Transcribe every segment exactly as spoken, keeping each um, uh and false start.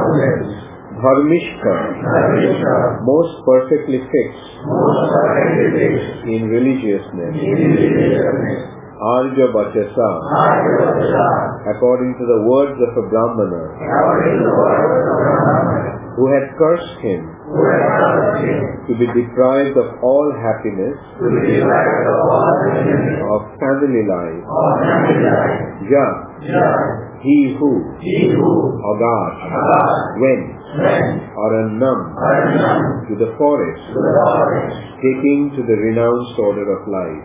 Dharmishka, most perfectly fixed in religiousness. Arja Bachasa, according to the words of a Brahmana, who had cursed him to be deprived of all happiness of family life. Ja, he who, Agat, went, or Annam, to the forest, taking to the renounced order of life.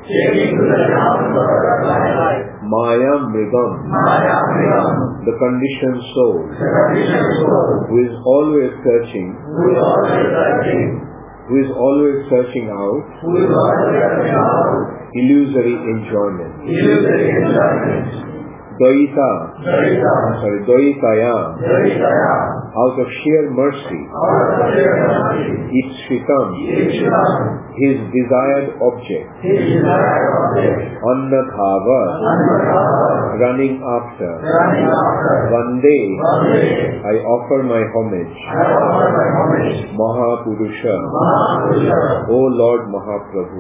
Maya Mrigam, the conditioned soul, who is always searching, who is always searching out illusory enjoyment. Doita, sorry, Doitaya, out of sheer mercy, Ikshritam, his desired object, Annadhava, running after. One day, I offer my homage, Mahapurusha, O Lord Mahaprabhu,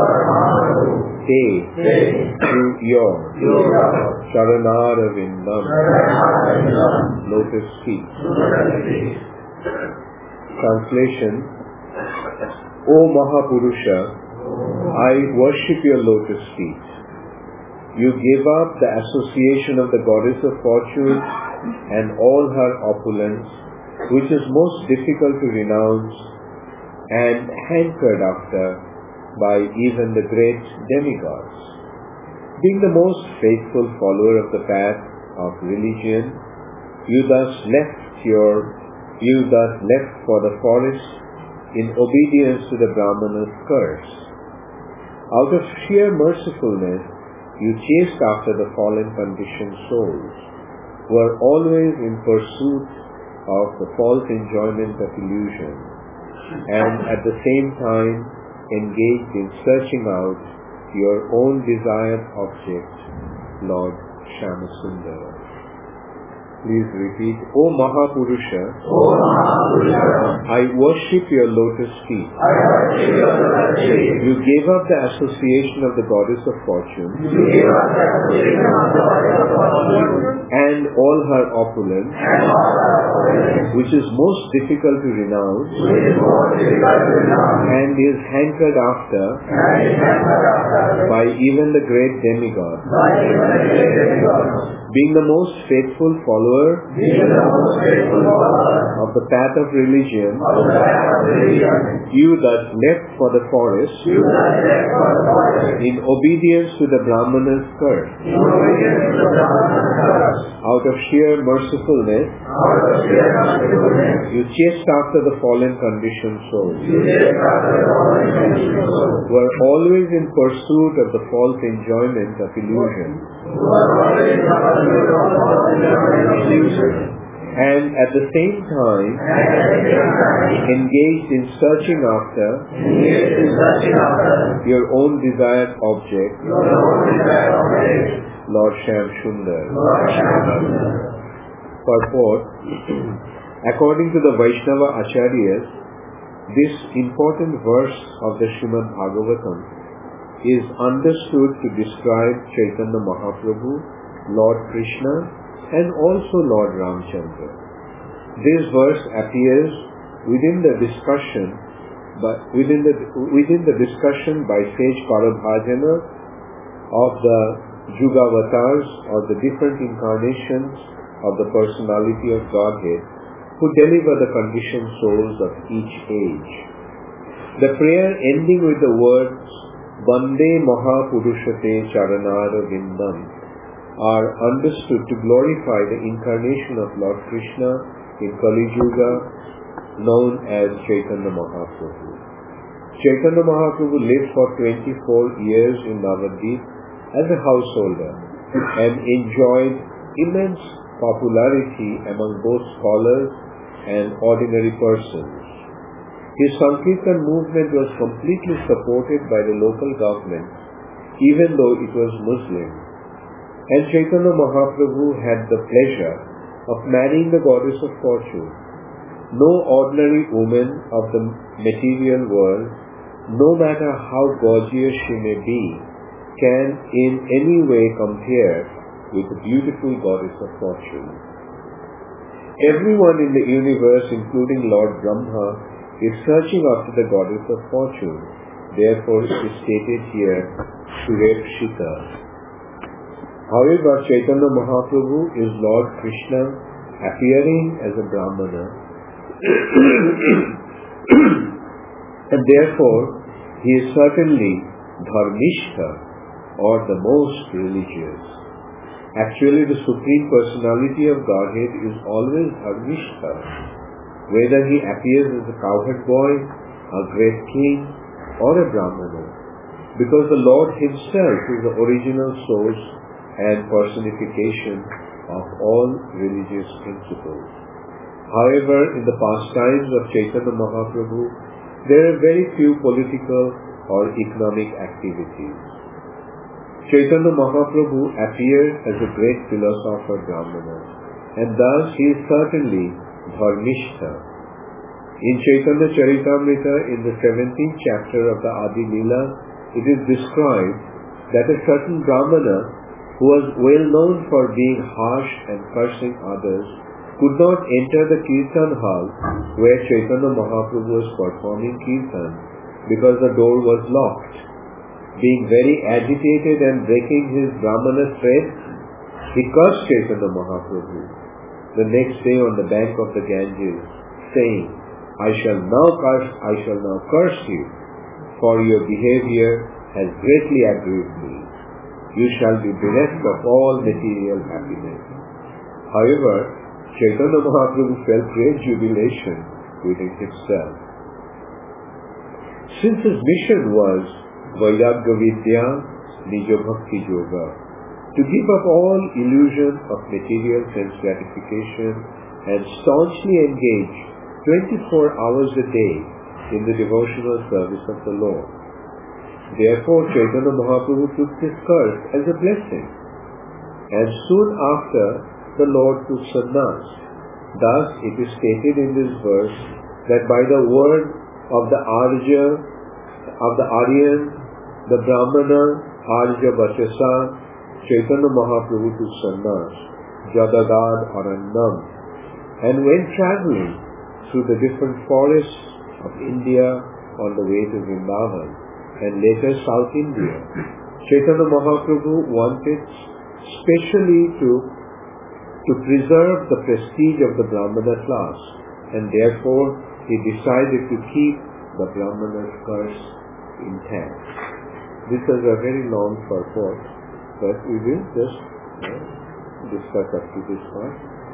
Te, to your Charanara Vindam, lotus feet. Translation: O Mahapurusha, I worship your lotus feet. You gave up the association of the goddess of fortune and all her opulence, which is most difficult to renounce and hankered after by even the great demigods. Being the most faithful follower of the path of religion, you thus left your, you thus left for the forest in obedience to the Brahmana's curse. Out of sheer mercifulness, you chased after the fallen conditioned souls, who are always in pursuit of the false enjoyment of illusion, and at the same time engaged in searching out your own desired object, Lord Shyamasundara. Please repeat, O Mahapurusha, O Mahapurusha, I worship your lotus feet. I worship your lotus feet. You gave up the association of the goddess of fortune, You gave up the association of the goddess of fortune, and all her opulence, and all her opulence, which is most difficult to renounce, which is most difficult to renounce, and is hankered after and is hankered after by even the great demigods. by even the great demigods. Being the most faithful follower Being the most faithful follower of the path of religion, of the path of religion, you thus left for the forest you thus left for the forest in obedience to the Brahmana's curse. in obedience to the Brahmana's curse. Out of sheer mercifulness, Out of sheer mercifulness, you chased after the fallen conditioned souls, you chased after the fallen conditioned souls, who are always in pursuit of the false enjoyment of illusion, who are always in pursuit of the false enjoyment of illusion, and at the same time and at the same time engaged in searching after engaged in searching after your own desired object, your own desired object, Lord Shyam Sundar. Lord Shyamasundar. Purport: according to the Vaishnava Acharyas, this important verse of the Srimad Bhagavatam is understood to describe Chaitanya Mahaprabhu, Lord Krishna, and also Lord Ramchandra. This verse appears within the discussion, but within the within the discussion by sage Parabhajana of the Jugavatars, or the different incarnations of the personality of Godhead, who deliver the conditioned souls of each age. The prayer ending with the words Vande Mahapurushate Charanara Vindam are understood to glorify the incarnation of Lord Krishna in Kali Yuga, known as Chaitanya Mahaprabhu. Chaitanya Mahaprabhu lived for twenty-four years in Navadvip as a householder and enjoyed immense popularity among both scholars and ordinary persons. His Sankirtan movement was completely supported by the local government, even though it was Muslim. And Chaitanya Mahaprabhu had the pleasure of marrying the goddess of fortune, No ordinary woman of the material world, no matter how gorgeous she may be, can in any way compare with the beautiful goddess of fortune. Everyone in the universe, including Lord Brahma, is searching after the goddess of fortune. Therefore, it is stated here, Surepshita. However, Chaitanya Mahaprabhu is Lord Krishna appearing as a Brahmana, and therefore he is certainly Dharmishtha, or the most religious. Actually, the Supreme Personality of Godhead is always Dharmishtha, whether he appears as a cowherd boy, a great king, or a Brahmana, because the Lord himself is the original source and personification of all religious principles. However, in the pastimes of Chaitanya Mahaprabhu, there are very few political or economic activities. Chaitanya Mahaprabhu appeared as a great philosopher Brahmana, and thus he is certainly Dharmishtha. In Chaitanya Charitamrita, in the seventeenth chapter of the Adi Leela, it is described that a certain Brahmana, who was well known for being harsh and cursing others, could not enter the Kirtan hall where Chaitanya Mahaprabhu was performing Kirtan because the door was locked. Being very agitated and breaking his Brahmana thread, he cursed Chaitanya Mahaprabhu the next day on the bank of the Ganges, saying, I shall now curse, I shall now curse you, for your behavior has greatly aggrieved me. You shall be bereft of all material happiness. However, Chaitanya Mahaprabhu felt great jubilation within himself. Since his mission was Vairagya Vidya Nija Bhakti Yoga, to give up all illusion of material sense gratification and staunchly engage twenty-four hours a day in the devotional service of the Lord. Therefore, Chaitanya Mahaprabhu took this curse as a blessing, and soon after the Lord took sannyas. Thus, it is stated in this verse that by the word of the Arya, of the Aryan, the Brahmana, Arya Vachasa, Chaitanya Mahaprabhu took sannyas, Jadagad Arannam, and when traveling through the different forests of India on the way to Vrindavan and later South India, Chaitanya Mahaprabhu wanted specially to, to preserve the prestige of the Brahmana class, and therefore he decided to keep the Brahmana's curse intact. This is a very long purport, but we will just uh, discuss up to this part.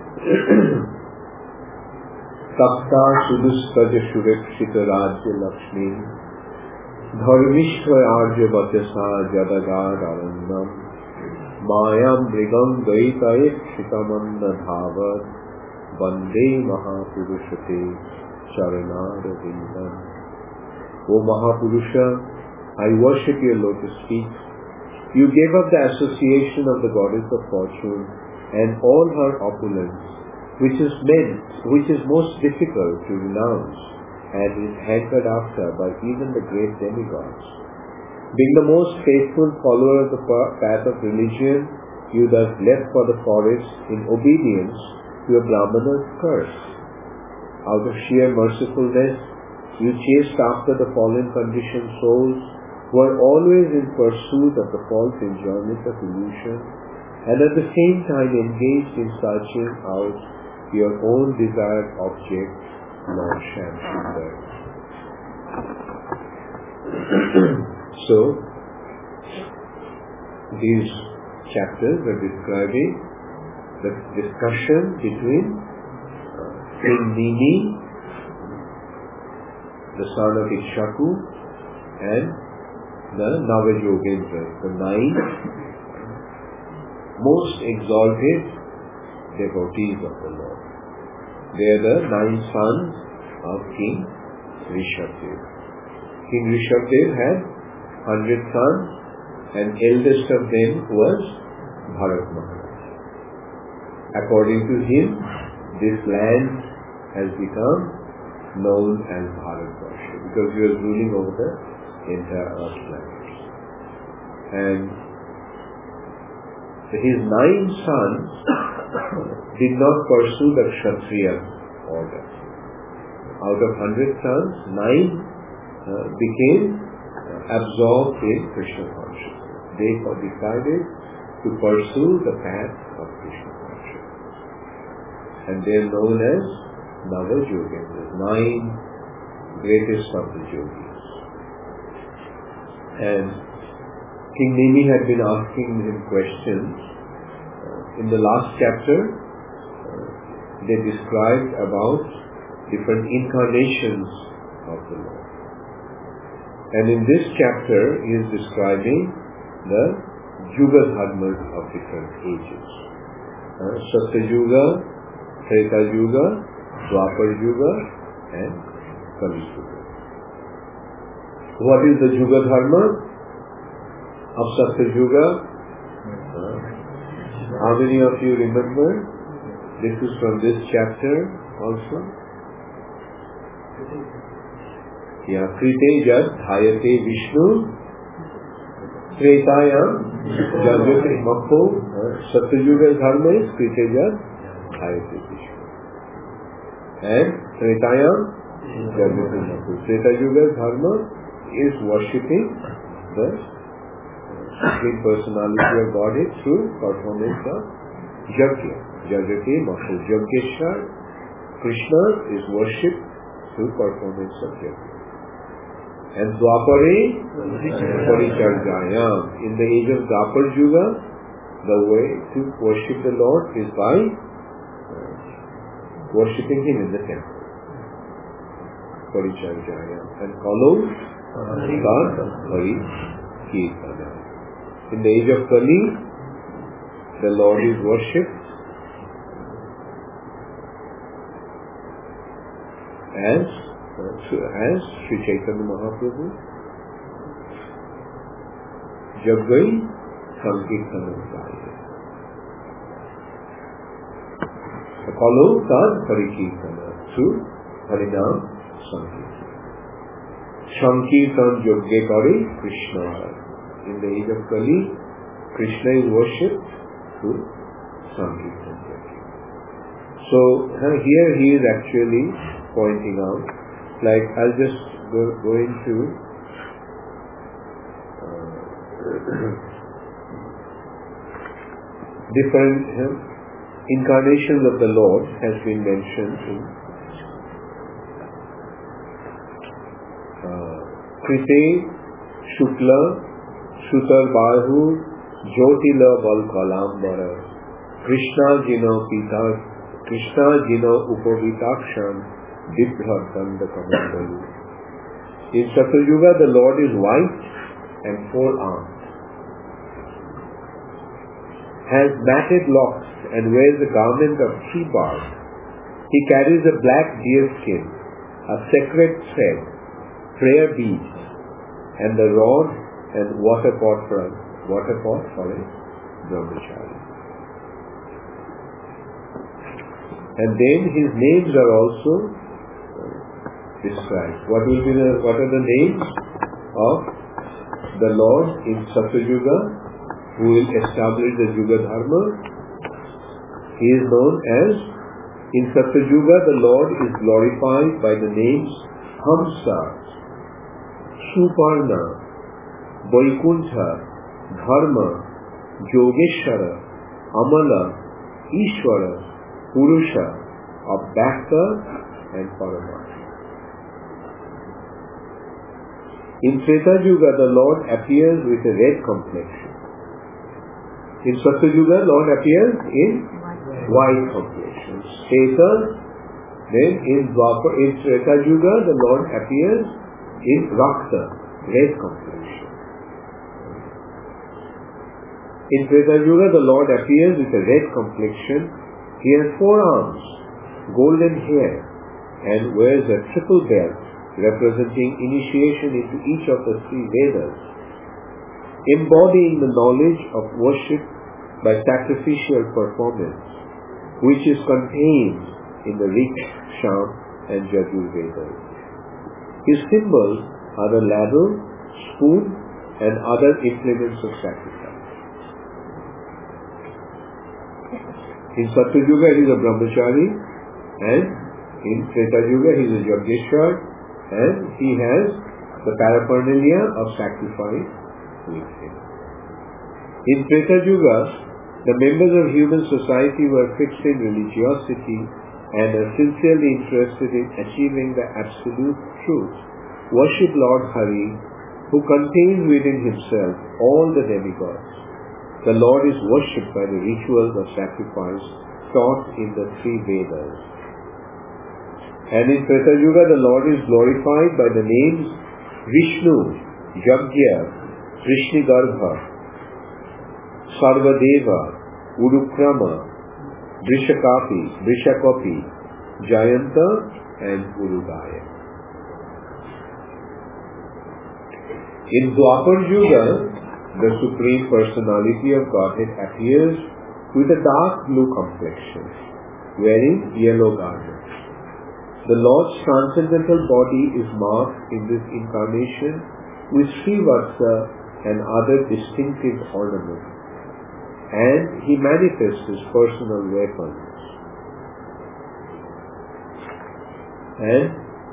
Takta Sudustaja Shurepshita Rajya Lakshmi Dharmishthva Arya Vachasa Jadagad Arannam Mayam Brigam Gaitaye Shitamanna Dhavat Vande Mahapurushate Charanada Vindam. O Mahapurusha, I worship your lotus feet. You gave up the association of the goddess of fortune and all her opulence, which is meant, which is most difficult to renounce and is hankered after by even the great demigods. Being the most faithful follower of the path of religion, you thus left for the forest in obedience to a Brahmana's curse. Out of sheer mercifulness, you chased after the fallen conditioned souls who are always in pursuit of the false enjoyment of illusion, and at the same time engaged in searching out your own desired object, Lord Shamsundar. So, these chapters are describing the discussion between King Nini, the son of Ikshaku, and the Navayogendras, the nine most exalted devotees of the Lord. They are the nine sons of King Rishabdev. King Rishabdev had hundred sons, and eldest of them was Bharat Maharaj. According to him, this land has become known as Bharatvarsha, because he was ruling over the entire earth planet. And his nine sons did not pursue the Kshatriya order. Out of hundred sons, nine uh, became uh, absorbed in Krishna consciousness. They decided to pursue the path of Krishna consciousness. And they are known as Navajogas, the nine greatest of the yogis. And King Nemi had been asking him questions. Uh, in the last chapter, uh, they described about different incarnations of the Lord. And in this chapter, he is describing the Yuga Dharmas of different ages. Uh, Satya Yuga, Treta Yuga, Dwapar Yuga, and Kali Yuga. What is the Yuga Dharma of Satya Yuga? Uh, how many of you remember? This is from this chapter also. Yeah, Krite Jad Dhayate Vishnu Tretayam Jajate Mappo. Satya Yuga Dharma is Krite Jad Dhayate Vishnu. And Tretayam Jajate Mappo. Treta Yuga Dharma is worshipping the Supreme Personality of Godhead through performance of Yajna. Jajate Mappo. Yajneshwar Krishna is worshipped through performance of Yajna. And Dwapare Paricharjayam. In the age of Dwapar Yuga, the way to worship the Lord is by uh, worshipping Him in the temple. Paricharjayam. And Kalo Tad Hari Kirtana. In the age of Kali, the Lord is worshipped as as Sri Chaitanya Mahaprabhu Jagai Sankirtana Gaya. Follow Tad Parikirtana through Harinam Sankirtana. Sankirtan Yogge Kare Krishna. In the age of Kali, Krishna is worshipped through Sankirtan. So here he is actually pointing out, like I'll just go, go into uh, different uh, incarnations of the Lord has been mentioned in uh, Krite, Shukla, Shutar Bahu, Jyotila Bal Kalambara, Krishna Jino Pita, Krishna Jino Upovitakshan, Dibha Danda Kamandalu. In Satya Yuga, the Lord is white and four-armed, has matted locks and wears a garment of tree bark. He carries a black deer skin, a sacred thread, prayer beads, and the rod and water pot for a water pot for a brahmachari. And then his names are also described. What will be the what are the names of the Lord in Satya Yuga who will establish the Yuga Dharma? He is known as, in Satya Yuga, the Lord is glorified by the names Hamsa, Suparna, Vaikuntha, Dharma, Yogeshwara, Amala, Ishwara, Purusha, Abhakta, and Paramatma. In Treta Yuga, the Lord appears with a red complexion. In Satya Yuga, Lord appears in white complexion. Treta, then in Dwapar, in Treta Yuga, the Lord appears in Rakta, red complexion. In Treta Yuga, the Lord appears with a red complexion. He has four arms, golden hair, and wears a triple belt representing initiation into each of the three Vedas, embodying the knowledge of worship by sacrificial performance, which is contained in the rich Sham and Yajur Vedas. His symbols are the ladle, spoon and other implements of sacrifice. In Satya Yuga he is a brahmachari, and in Treta Yuga he is a Yajneshwar, and he has the paraphernalia of sacrifice with him. In Treta Yuga, the members of human society were fixed in religiosity and are sincerely interested in achieving the absolute truth. Worship Lord Hari, who contains within himself all the demigods. The Lord is worshipped by the rituals of sacrifice taught in the three Vedas. And in Treta Yuga, the Lord is glorified by the names Vishnu, Yagya, Krishnigarbha, Sarvadeva, Urukrama, Vrishakapi, Vrishakapi, Jayanta and Urudaya. In Dwapar Yuga, the Supreme Personality of Godhead appears with a dark blue complexion, wearing yellow garments. The Lord's transcendental body is marked in this incarnation with Srivatsa and other distinctive ornaments, and he manifests his personal weapons. And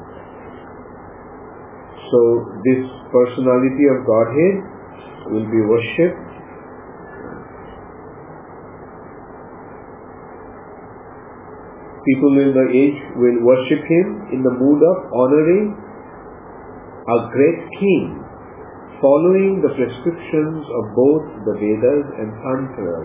so this personality of Godhead will be worshipped people in the age will worship him in the mood of honoring a great king, following the prescriptions of both the Vedas and Tantras.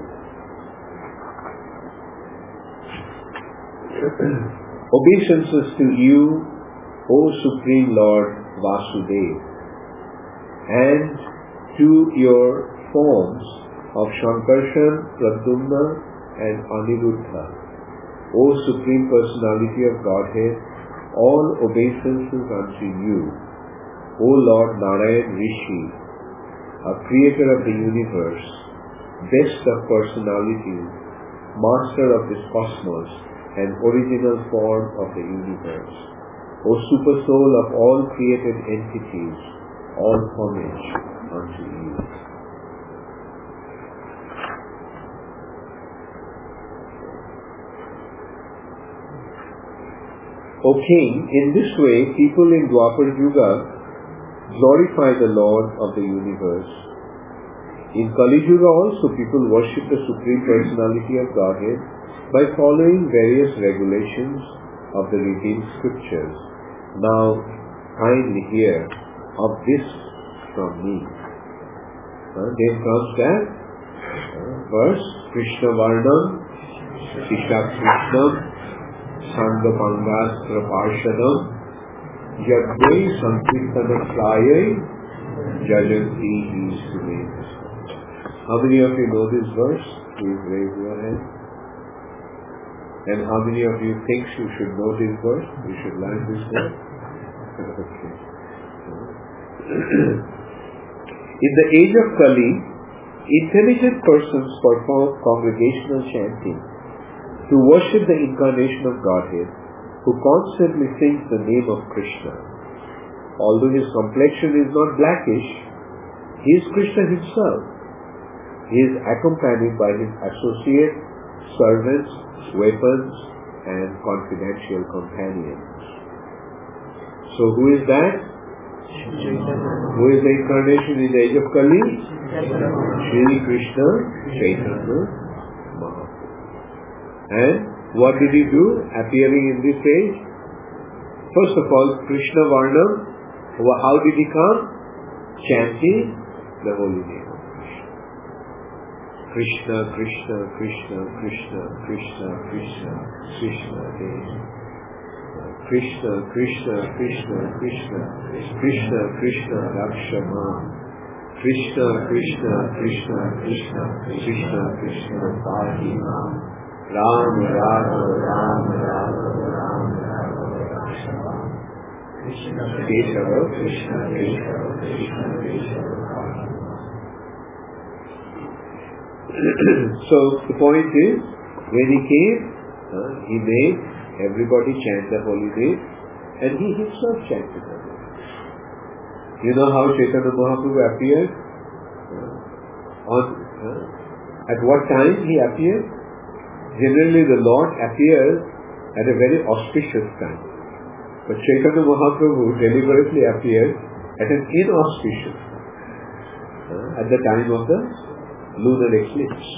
Obeisances to you, O Supreme Lord Vasudeva, and to your forms of Shankarshan, Pradyumna and Aniruddha. O Supreme Personality of Godhead, all obeisances unto you. O Lord Narayan Rishi, a creator of the universe, best of personalities, master of this cosmos, and original form of the universe. O super soul of all created entities, all homage unto you. O King, in this way people in Dwapar Yuga glorify the Lord of the universe. In Kali Yuga also people worship the Supreme Personality of Godhead by following various regulations of the revealed scriptures. Now, kindly hear of this from me. Uh, then comes that uh, verse, Krishna Varnam, Shisha Krishnam, Sangha Pangastra Parshadam, Yadvai Sankirtana Slayai, Jajanti Hi Sumedha. How many of you know this verse? Please raise your hand. And how many of you think you should know this verse? You should learn this verse? Okay. In the age of Kali, intelligent persons perform congregational chanting to worship the incarnation of Godhead, who constantly sings the name of Krishna. Although his complexion is not blackish, he is Krishna himself. He is accompanied by his associates, servants, weapons, and confidential companions. So who is that? Who is the incarnation in the age of Kali? Shri Krishna Chaitanya Mahaprabhu. And what did he do appearing in this age? First of all, Krishna Varnam. How did he come? Chanting the holy name of Krishna. Krishna, Krishna, Krishna, Krishna, Krishna, Krishna, Krishna, Krishna, Krishna, Krishna, Krishna, Krishna, Krishna, Rakshama. Krishna, Krishna, Krishna, Krishna, Krishna, Krishna, Pahima. Ram, Rama, Ram, Rama, Ram, Rama, Rakshama. Krishna, Krishna, Krishna, Krishna, Krishna, Krishna, So the point is, when he came, uh, he made everybody chant the holy name, and he himself chanted the holy name. You know how Chaitanya Mahaprabhu appeared? Uh, on, uh, at what time he appeared? Generally the Lord appears at a very auspicious time. But Chaitanya Mahaprabhu deliberately appeared at an inauspicious time, uh, at the time of the lunar eclipse.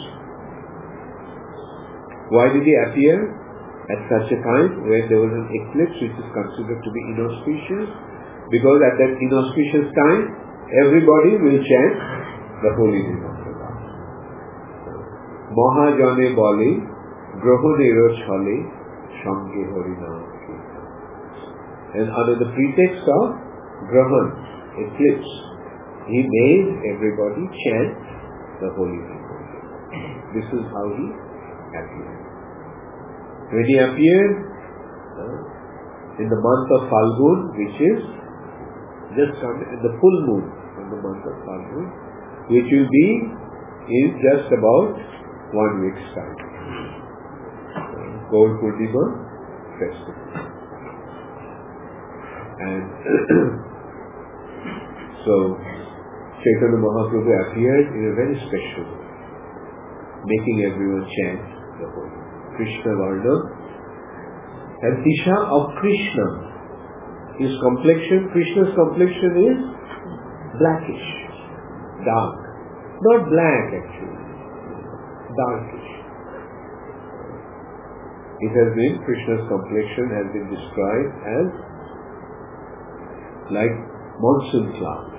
Why did he appear at such a time when there was an eclipse which is considered to be inauspicious? Because at that inauspicious time, everybody will chant the holy name of the Lord. Mahajane bole, grohonero chale, shange harinam kirtan. And under the pretext of Grahan, eclipse, he made everybody chant the holy name. This is how he appeared. When he appeared uh, in the month of Falgun, which is just come in the full moon from the month of Falgun, which will be in just about one week's time. Uh, Gaur Purnima festival. And so Chaitanya Mahaprabhu appeared in a very special way, making everyone chant the holy name. Krishna Varna and Disha of Krishna. His complexion, Krishna's complexion is blackish, dark. Not black actually, darkish. It has been, Krishna's complexion has been described as like monsoon cloud.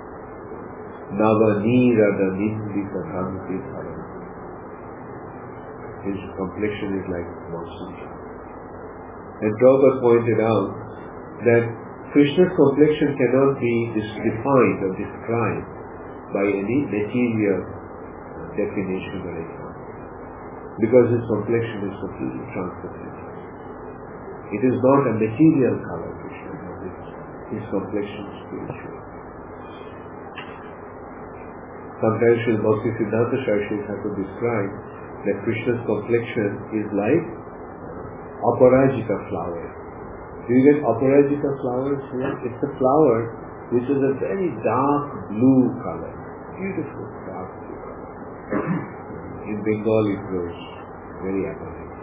Nava Nirada Nindita Kanti Dhara. His complexion is like monsoon cloud. And Prabhupada pointed out that Krishna's complexion cannot be defined or described by any material definition or example, because his complexion is completely transcendental. It is not a material color, Krishna, but his complexion is spiritual. Sometimes Srila Bhakti Siddhanta Saraswati Thakur described that Krishna's complexion is like Aparajita flower. Do you get Aparajita flowers here? It's a flower which is a very dark blue color. Beautiful dark blue color. In Bengal it grows very abundant.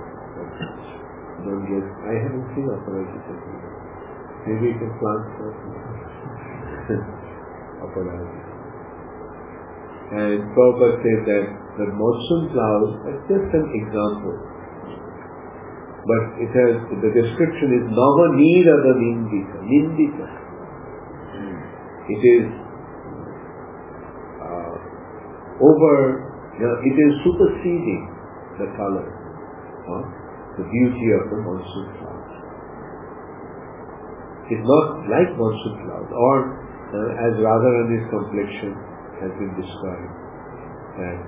Don't get, I haven't seen Aparajita blue. Maybe you can plant some Aparajita. And Prabhupada said that the monsoon clouds are just an example. But it has, the description is Nava Nirada Nindita. Nindita. It is uh, over, you know, it is superseding the color of the beauty of the monsoon clouds. It's not like monsoon clouds, or uh, as Radharani's complexion has been described, that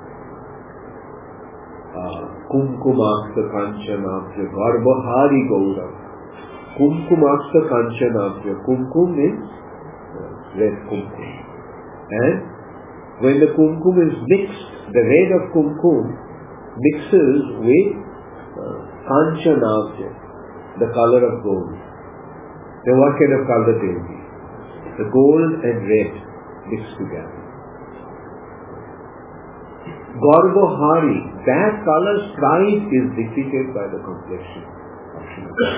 Kumkumaksa Kanchanabhya Garbhahari Gaurav. Kumkumaksa Kanchanabhya. Kumkum means red kumkum. And when the kumkum is mixed, the red of kumkum mixes with uh, Kanchanabhya, the color of gold. Then what kind of color they will be? The gold and red mixed together. Garbhahari, that color's pride is defeated by the complexion of Shrimad.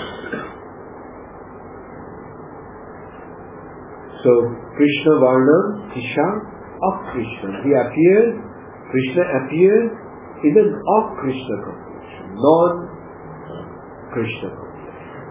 So, Krishna Varna, Isha of Krishna. He appears, Krishna appears in an of Krishna complexion, non-Krishna complexion.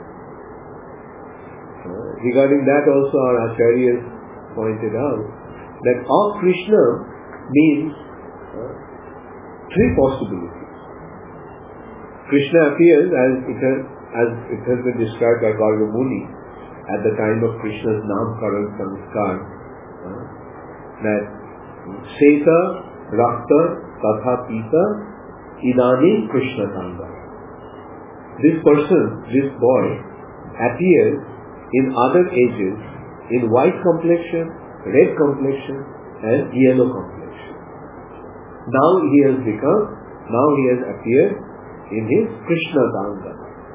Uh, regarding that also our Acharyas pointed out that of Krishna means uh, three possibilities. Krishna appears as it has, as it has been described by Garga Muni at the time of Krishna's Namkaran Samskar, uh, that Seta, Rakta, Tatha Pita, Inani Krishna Tanga. This person, this boy, appears in other ages in white complexion, red complexion, and yellow complexion. Now he has become, now he has appeared in his Krishna Tanga,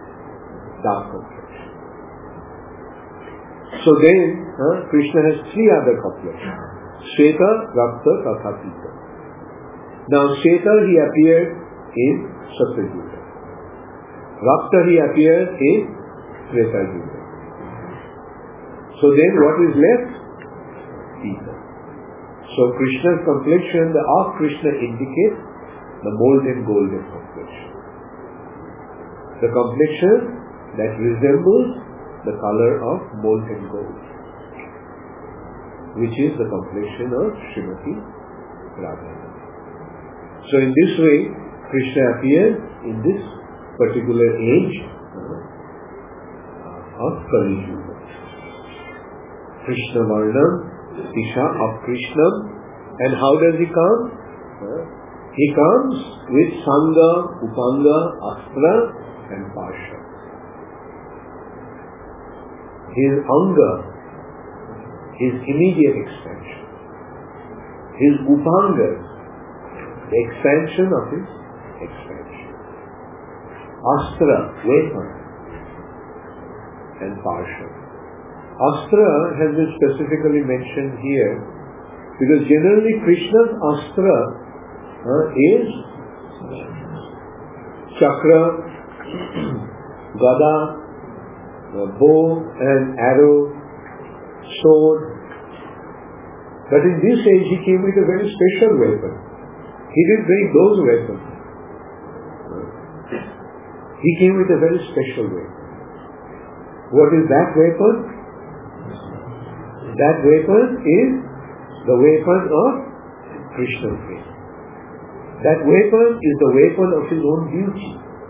dark complexion. So then, uh, Krishna has three other complexions. Shveta, Rakta, Tatha Pita. Now Shveta he appeared in Satyayuga. Rakta he appeared in Treta Yuga. So then what is left? Pita. So Krishna's complexion, the of Krishna indicates the molten golden complexion. The complexion that resembles the color of molten gold, which is the complexion of Srimati Radharani. So in this way, Krishna appears in this particular age uh, of Kali Yuga. Krishna Varnam, Isha of Krishna. And how does he come? Uh, he comes with Sangha, Upanga, Astra and Pasha. His Anga, his immediate expansion. His Upanga, the expansion of his expansion. Astra, weapon, and Pasha. Astra has been specifically mentioned here because generally Krishna's Astra uh, is Chakra, Gada, uh, bow and arrow, sword. But in this age he came with a very special weapon. He didn't bring those weapons. He came with a very special weapon. What is that weapon? That weapon is the weapon of Krishna's faith. That weapon is the weapon of his own beauty.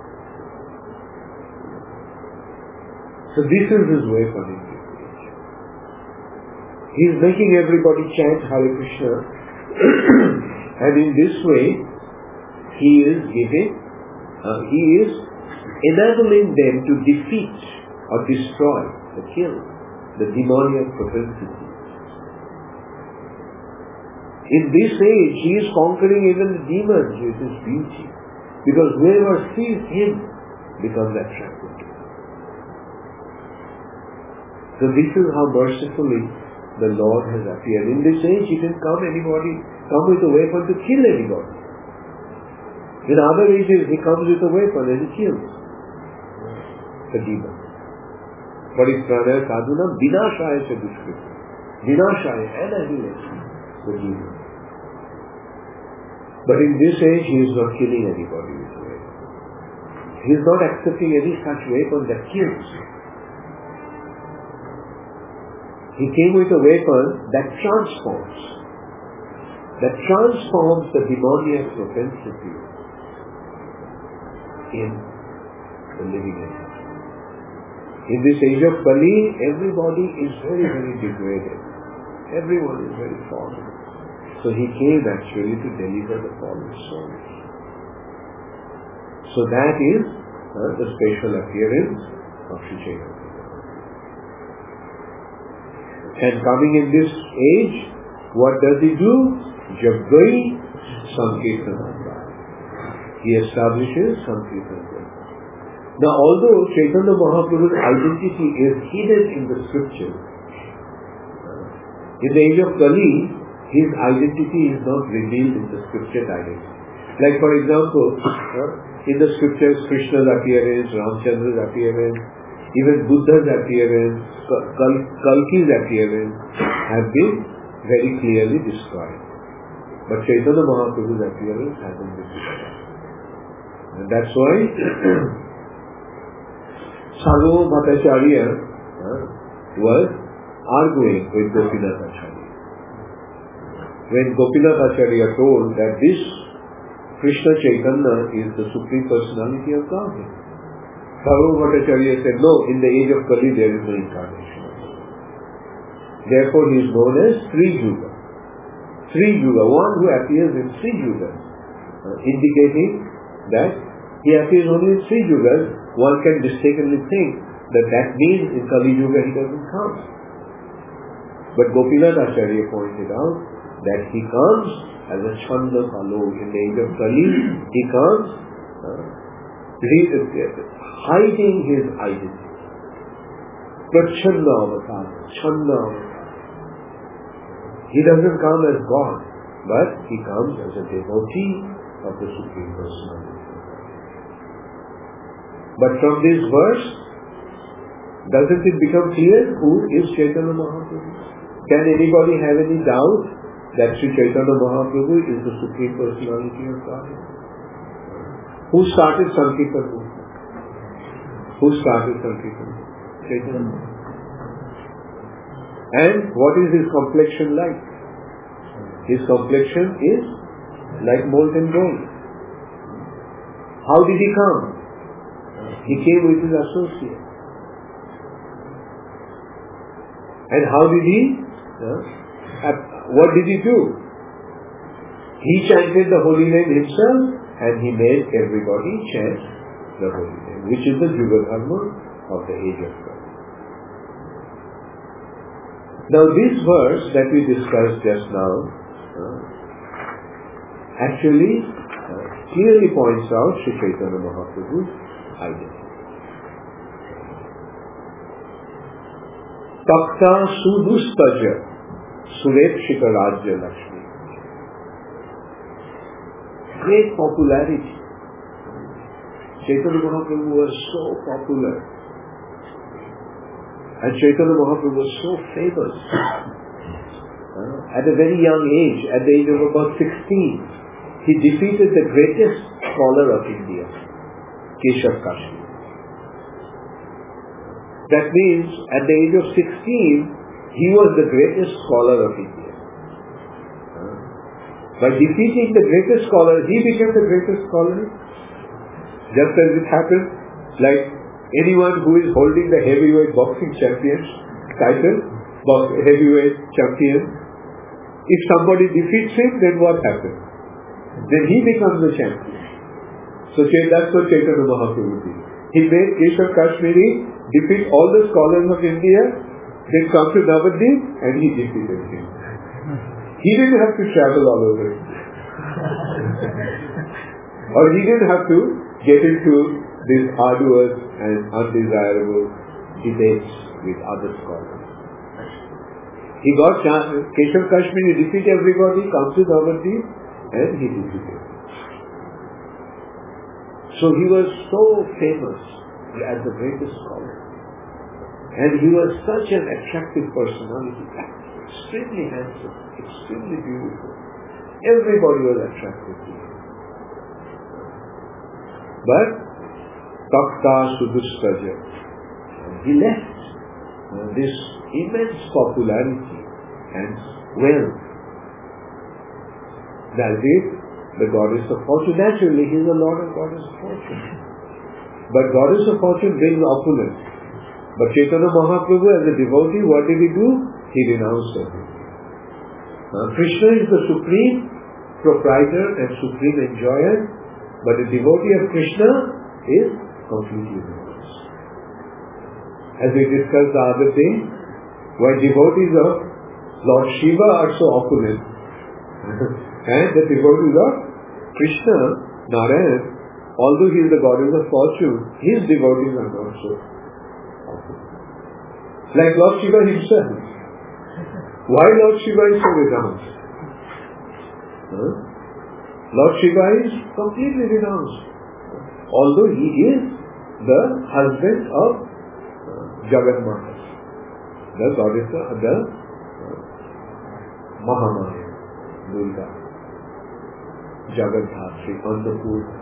So this is his weapon in this age. He is making everybody chant Hare Krishna and in this way he is giving, uh, he is enabling them to defeat or destroy, or kill the demoniac propensity. In this age, he is conquering even the demons with his beauty. Because whoever sees him becomes attracted to him. So this is how mercifully the Lord has appeared. In this age, he didn't come anybody, come with a weapon to kill anybody. In other ages, he comes with a weapon and he kills the demon. Paripranaya sadhunam vinashaya cha dushkrita. Vinashaya, annihilation, the demon. But in this age, he is not killing anybody with a weapon. He is not accepting any such weapon that kills. He came with a weapon that transforms. That transforms the demoniac propensity in the living entity. In this age of Kali, everybody is very, very degraded. Everyone is very fallen. So he came actually to deliver the fallen souls. So that is uh, the special appearance of Sri Chaitanya. And coming in this age, what does he do? Jabgai Sankirtananda. He establishes Sankirtananda. Now, although Chaitanya Mahaprabhu's identity is hidden in the scripture, in the age of Kali, his identity is not revealed in the scripture directly. Like for example, in the scriptures, Krishna's appearance, Ramchandra's appearance, even Buddha's appearance, Kal- Kalki's appearance have been very clearly described. But Chaitanya Mahaprabhu's appearance hasn't been described. And that's why Sarva Bhattacharya uh, was arguing with Gopinath Acharya. When Gopinath Acharya told that this Krishna Chaitanya is the Supreme Personality of Godhead, Sarva Bhattacharya said, no, in the age of Kali there is no incarnation. Therefore he is known as Sri Juga. Sri Juga, one who appears in Sri Juga, uh, indicating that he appears only in Sri Yugas. One can mistakenly think that that means in Kali Yuga he doesn't come. But Gopinath Acharya pointed out that he comes as a Chanda Kalo. In the age of Kali, he comes uh, hiding his identity. Prachanda avatar, Chanda avatar. He doesn't come as God, but he comes as a devotee of the Supreme Personality. But from this verse, doesn't it become clear who is Chaitanya Mahaprabhu? Can anybody have any doubt that Sri Chaitanya Mahaprabhu is the Supreme Personality of God? Who started Sankirtan movement? Who started Sankirtan? Chaitanya Mahaprabhu. And what is his complexion like? His complexion is like molten gold. How did he come? He came with his associate. And how did he? Uh, what did he do? He chanted the holy name himself and he made everybody chant the holy name, which is the Juga Dharma of the age of God. Now this verse that we discussed just now uh, actually uh, clearly points out Sri Chaitanya Mahaprabhu's identity. Takta Sudustaja Surepshika Rajya Lakshmi. Great popularity. Chaitanya Mahaprabhu was so popular. And Chaitanya Mahaprabhu was so famous. Uh, at a very young age, at the age of about sixteen, he defeated the greatest scholar of India, Keshav Kashmiri. That means, at the age of sixteen, he was the greatest scholar of India. Uh, by defeating the greatest scholar, he became the greatest scholar. Just as it happened, like anyone who is holding the heavyweight boxing champion title, box, heavyweight champion, if somebody defeats him, then what happens? Then he becomes the champion. So that's what Chaitanya Mahaprabhu did. He made Keshav Kashmiri defeat all the scholars of India, then come to Navadvip and he defeated him. He didn't have to travel all over India. Or he didn't have to get into these arduous and undesirable debates with other scholars. He got Keshav Kashmiri defeat everybody, comes to Navadvip and he defeated him. So he was so famous as the greatest scholar. And he was such an attractive personality, extremely handsome, extremely beautiful. Everybody was attracted to him. But Takta Sudustaja, he left uh, this immense popularity and wealth. That is the goddess of fortune. Naturally, he is the Lord and Goddess of fortune. But Goddess of fortune brings opulence. But Chaitanya Mahaprabhu, as a devotee, what did he do? He renounced everything. Uh, Krishna is the supreme proprietor and supreme enjoyer, but the devotee of Krishna is completely renounced. As we discussed the other day, why devotees of Lord Shiva are so opulent, and the devotees of Krishna, Narayan, although he is the goddess of fortune, his devotees are not so opulent. Like Lord Shiva himself. Why Lord Shiva is so renounced? Huh? Lord Shiva is completely renounced. Although he is the husband of uh, Jagannath, the goddess of the uh, Mahamaya, Durga, Jagadhatri, Annapurna.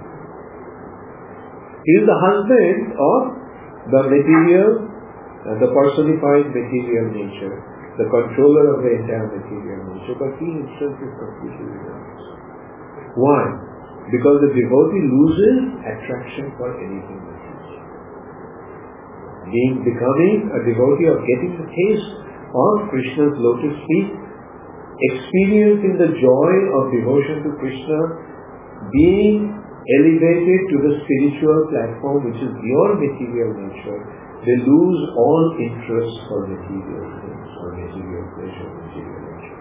He is the husband of the material, uh, the personified material nature, the controller of the entire material nature, but he himself is completely renounced. Why? Because the devotee loses attraction for anything material. Being becoming a devotee of getting the taste of Krishna's lotus feet, experiencing the joy of devotion to Krishna, being elevated to the spiritual platform which is beyond material nature, they lose all interest for material things, or material pleasure, material nature.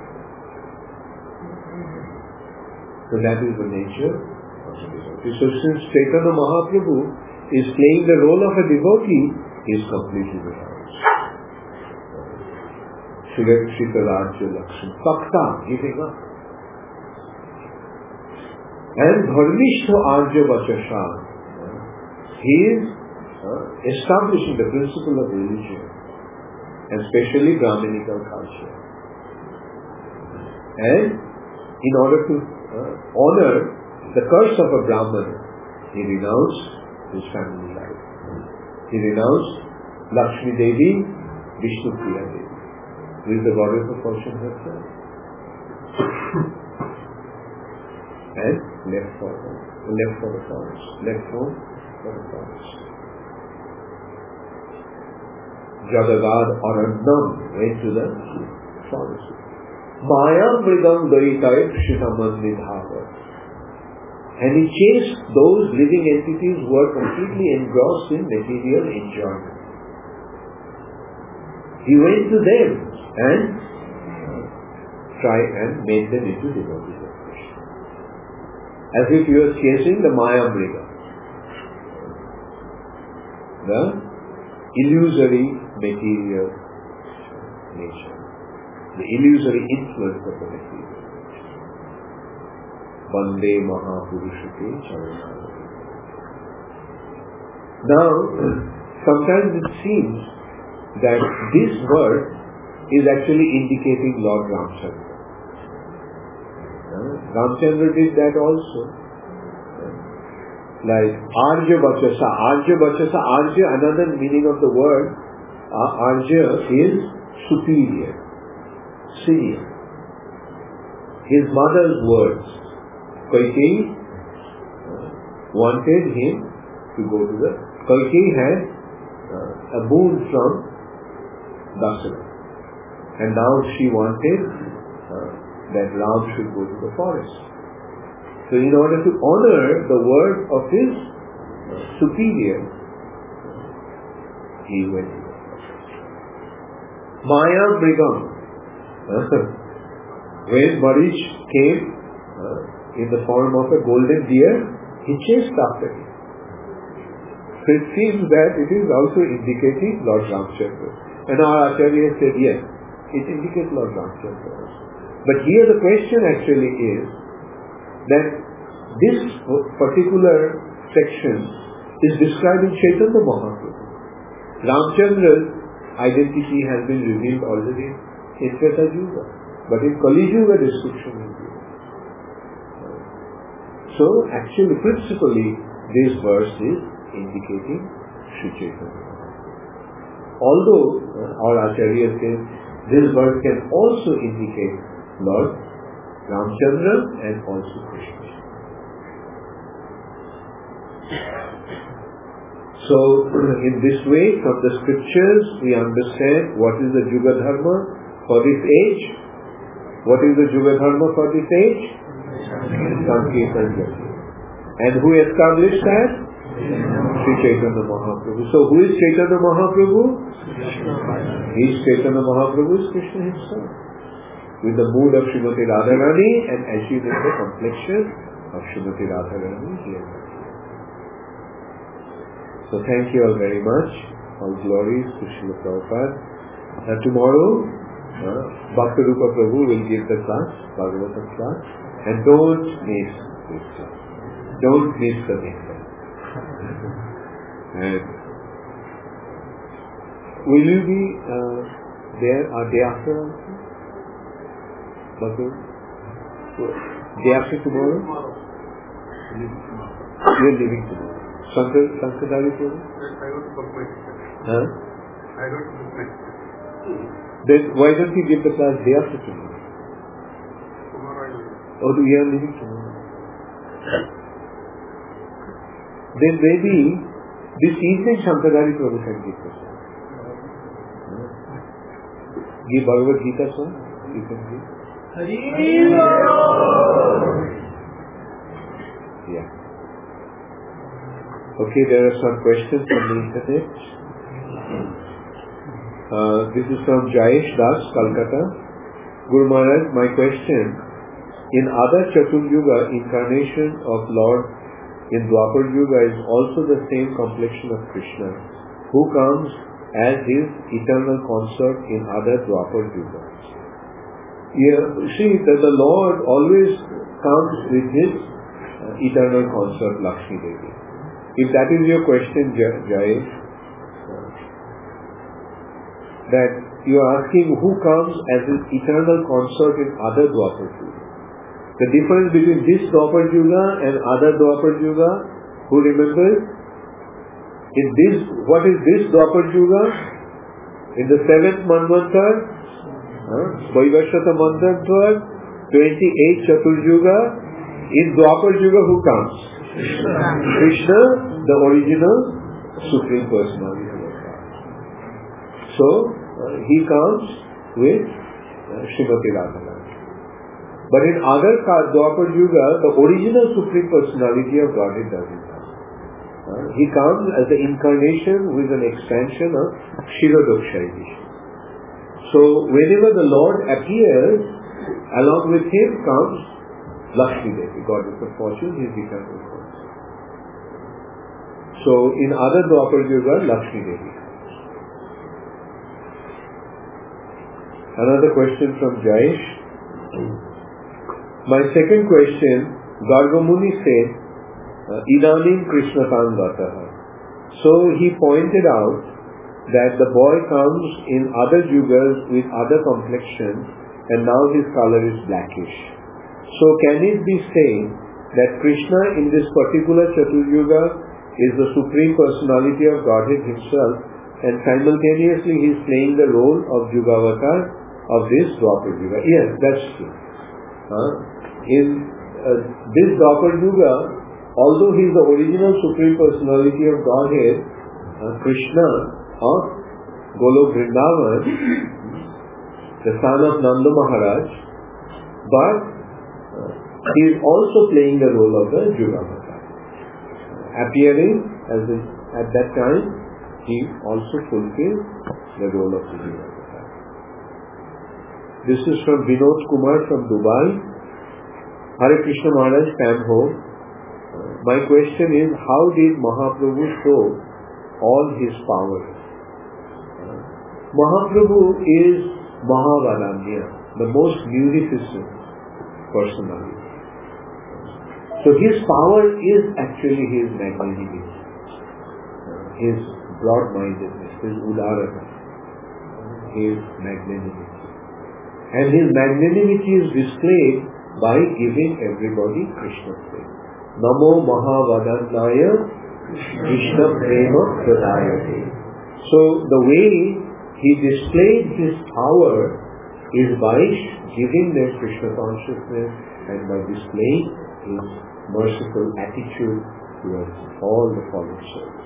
So that is the nature of the devotee. So since Chaitanya Mahaprabhu is playing the role of a devotee, he is completely renounced. Surakshita Rajya Lakshmi. Pakta, giving up. And Dharmishtha Arya Vachasha, he is uh, establishing the principle of religion, and especially Brahminical culture. And in order to uh, honor the curse of a Brahman, he renounced his family life. He renounced Lakshmi Devi, Vishnu Priya Devi, who is the goddess of fortune herself. And left for the, left for the forest. Left home for the forest. Jagagad Arannam went to the forest. Maya Mridam Daitayat Shitaman Nidhava. And he chased those living entities who were completely engrossed in material enjoyment. He went to them and tried and made them into devotees of Krishna. As if he was chasing the Maya Mriga, the illusory material nature, the illusory influence of the material. Vande Mahapurushate Charanam. Now, sometimes it seems that this word is actually indicating Lord Ramchandra. Uh, Ramchandra did that also. Uh, like Arya Vachasa. Arya Vachasa. Arya, another meaning of the word, uh, Arya is superior, senior. His mother's words. Kaikeyi uh, wanted him to go to the... Kaikeyi had uh, a boon from Dasara. And now she wanted uh, that Ram should go to the forest. So in order to honor the word of his uh, superior, he went to the forest. Maya Brigam. When Marish came uh, in the form of a golden deer, he chased after him. So it seems that it is also indicating Lord Ramchandra. And our Acharya said, yes, it indicates Lord Ramchandra also. But here the question actually is that this particular section is describing Chaitanya Mahaprabhu. Ramchandra's identity has been revealed already in Treta Yuga. But in Kali Yuga description is given. So actually, principally, this verse is indicating Sri Chaitanya. Although uh, our Acharya says this verse can also indicate Lord Ramchandra and also Krishna. So in this way, from the scriptures, we understand what is the Yuga Dharma for this age. What is the Yuga Dharma for this age? Sankirtan Jati. And who established that? Sri Chaitanya Mahaprabhu. So who is Chaitanya Mahaprabhu? He is Chaitanya Mahaprabhu is Krishna himself. With the mood of Srimati Radharani and achieving the complexion of Srimati Radharani here. So thank you all very much. All glories to Srila Prabhupada. Uh, tomorrow, uh, Bhakti Rupa Prabhu will give the class, Bhagavatam class. And don't miss this class. Don't miss the next class. And will you be uh, there a day after also? Bhakti? Day after tomorrow? You are leaving tomorrow. Shankar, Shankardari Prabhu? Yes, I got to book my ticket. Huh? I got to book my ticket. Then why don't you give the class day after tomorrow? Tomorrow I will. Or you are leaving tomorrow? Then maybe this evening Shankardari Prabhu can give the class. Give Bhagavad Gita song, you can give. Yeah. Okay, there are some questions from the internet. Uh, this is from Jayesh Das, Calcutta. Guru Maharaj, my question. In other Chatur Yuga, incarnation of Lord in Dwapar Yuga is also the same complexion of Krishna, who comes as his eternal consort in other Dwapar Yugas. Yeah, see that the Lord always comes with his uh, eternal consort Lakshmi Devi. If that is your question, Jayesh, uh, that you are asking who comes as his eternal consort in other Dwapar Yuga. The difference between this Dwapar Yuga and other Dwapar Yuga, who remembers? In this, what is this Dwapar Yuga? In the seventh Manvantar, Vaivashvata Manvantar, twenty-eight Chatur Yuga. In Dwapar Yuga, who comes? Krishna, the original Supreme Personality of God. So, uh, he comes with uh, Srimati Radharani. But in other Dwapar Yuga, the original Supreme Personality of Godhead doesn't come. Uh, he comes as the incarnation with an expansion of Kshirodakshayisha. So, whenever the Lord appears, along with him comes Lakshmi Devi, goddess of fortune, his eternal force. So, in other Dwapar Yuga, Lakshmi Devi comes. Another question from Jayesh. My second question, Gargamuni said, Idanim Krishna Tangataha. So he pointed out that the boy comes in other yugas with other complexion and now his color is blackish. So can it be said that Krishna in this particular Chatur Yuga is the Supreme Personality of Godhead himself and simultaneously he is playing the role of Yugavatar of this Dwapar Yuga? Yes, that's true. Uh, in uh, this Dwapar Yuga, although he is the original Supreme Personality of Godhead, uh, Krishna of Golok Vrindavan, the son of Nanda Maharaj, but uh, he is also playing the role of the Yugavatar. Uh, appearing as a, at that time, he also fulfills the role of the Yugavatar. This is from Vinod Kumar from Dubai. Hare Krishna Maharaj, come home. Uh, my question is, how did Mahaprabhu show all his powers? Uh, Mahaprabhu is Mahavadanya, the most munificent personality. So his power is actually his magnanimity, uh, his broad-mindedness, his udarata, his magnanimity. And his magnanimity is displayed by giving everybody Krishna prema. Namo Mahavadandaya Krishna prema pradayate. So the way he displayed his power is by giving them Krishna consciousness and by displaying his merciful attitude towards all the fallen souls.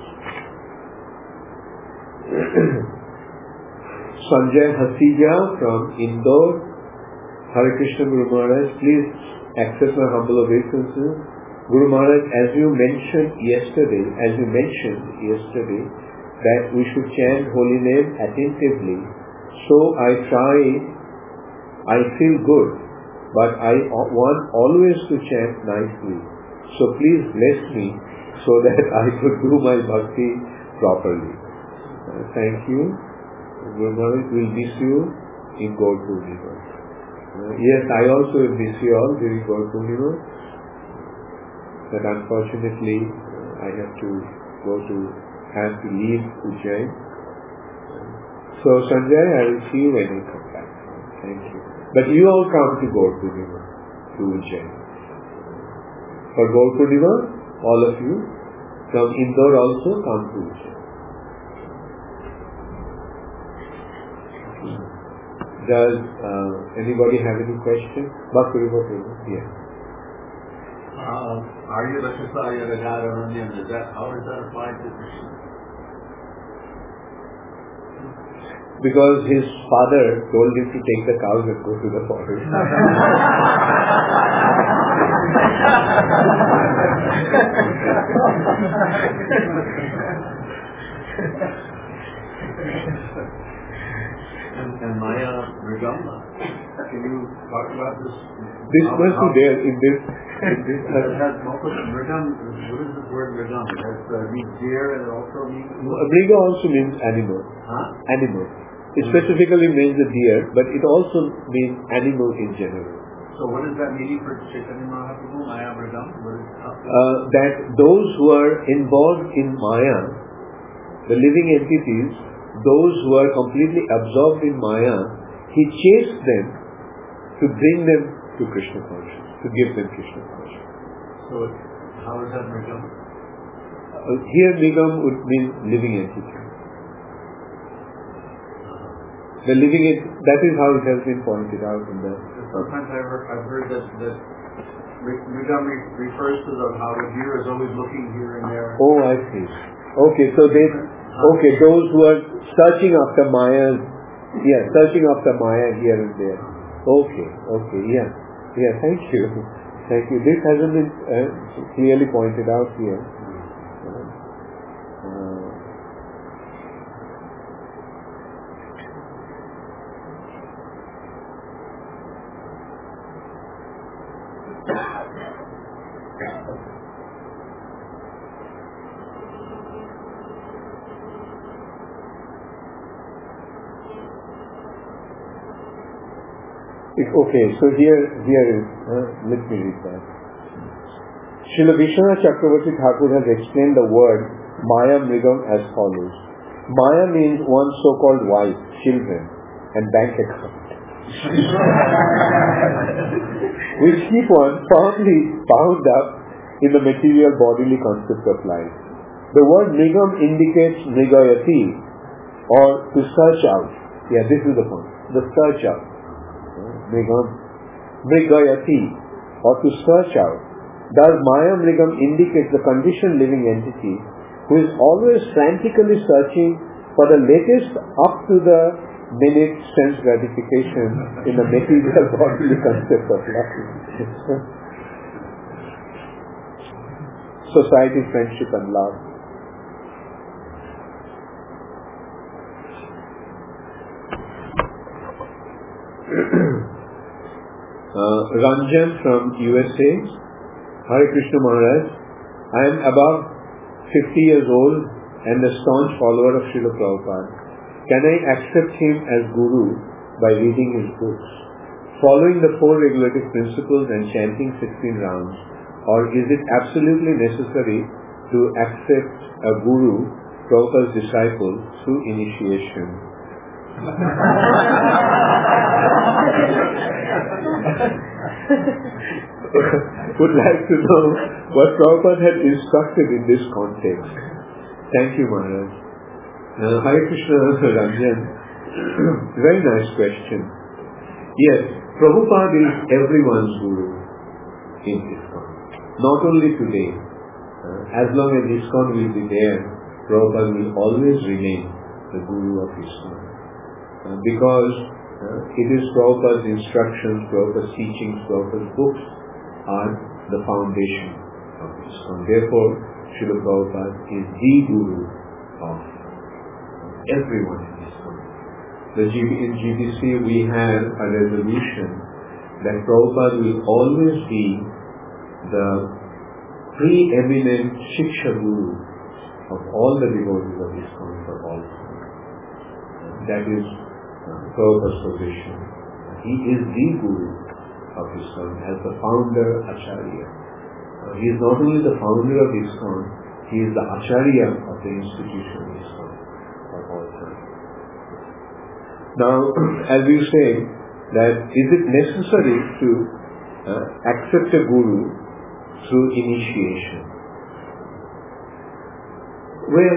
Sanjay Hasija from Indore. Hare Krishna Guru Maharaj, please accept my humble obeisances. Guru Maharaj, as you mentioned yesterday, as you mentioned yesterday, that we should chant holy name attentively. So I try, I feel good, but I want always to chant nicely. So please bless me so that I could do my bhakti properly. Uh, thank you. Guru Maharaj will miss you in Gaur Purnima. Uh, yes, I also will miss you all during Gaur Purnima. But unfortunately, uh, I have to go to, have to leave Ujjain. So Sanjay, I will see you when I come back. Thank you. But you all come to Gaur Purnima, to Ujjain. For Gaur Purnima, all of you, from Indore also come to Ujjain. Does uh, anybody have any questions? Yes. Uh, are you the Kasaya the God of Indian? Is that how is that applied to Krishna? Because his father told him to take the cows and go to the forest. and, and Maya Mrigamma. can you talk about this? This how, must be there in this. In this it has multiple, mrigam, what is this word mrigam? It has, uh, means deer and it also means... Mriga also means animal. Huh? Animal. It specifically means the deer, but it also means animal in general. So what is that meaning for Chaitanya Mahaprabhu, Maya Mrigam? What is uh, that those who are involved in Maya, the living entities, those who are completely absorbed in Maya, he chased them to bring them to Krishna consciousness, to give them Krishna consciousness. So how is that Mrigam? Uh, here Mrigam would mean living entity. The living it, that is how it has been pointed out in the... Sometimes I've heard, I've heard that, that Mrigam refers to the, how the deer is always looking here and there. Oh, I see. Okay, so they, okay, those who are searching after Maya, yeah, searching after Maya here and there. Okay, okay, yeah, yeah, thank you. Thank you. This hasn't been uh, clearly pointed out here. Okay, so here, here is, uh, let me read that. Srila Vishwanath Chakravarti Thakur has explained the word Maya Mrigam as follows. Maya means one's so-called wife, children, and bank account, which keep one firmly bound up in the material bodily concept of life. The word Mrigam indicates Mrigayati, or to search out. Yeah, this is the point. The search out. Mrigam, Mrigayati, or to search out. Thus, Maya Mrigam indicates the conditioned living entity who is always frantically searching for the latest up to the minute sense gratification in the material bodily concept of life. Society, friendship and love. Uh, Ranjan from U S A. Hare Krishna Maharaj, I am above fifty years old and a staunch follower of Srila Prabhupada. Can I accept him as Guru by reading his books, following the four regulative principles and chanting sixteen rounds, or is it absolutely necessary to accept a Guru, Prabhupada's disciple, through initiation? Would like to know what Prabhupada had instructed in this context. Thank you, Maharaj. Uh, Hare Krishna Ranjan. Very nice question. Yes, Prabhupada is everyone's Guru in ISKCON. Not only today. Uh, as long as ISKCON will be there, Prabhupada will always remain the Guru of ISKCON. Uh, because uh, it is Prabhupada's instructions, Prabhupada's teachings, Prabhupada's books are the foundation of ISKCON. Therefore, Srila Prabhupada is the Guru of everyone in ISKCON. The G B, in G B C we have a resolution that Prabhupada will always be the preeminent Shiksha Guru of all the devotees of ISKCON for all time. That is Prabhupada's position. He is the Guru of ISKCON as the founder Acharya. Uh, he is not only the founder of ISKCON, he is the Acharya of the institution of ISKCON for all time. Now, as you say, that is it necessary to uh, accept a Guru through initiation? Well,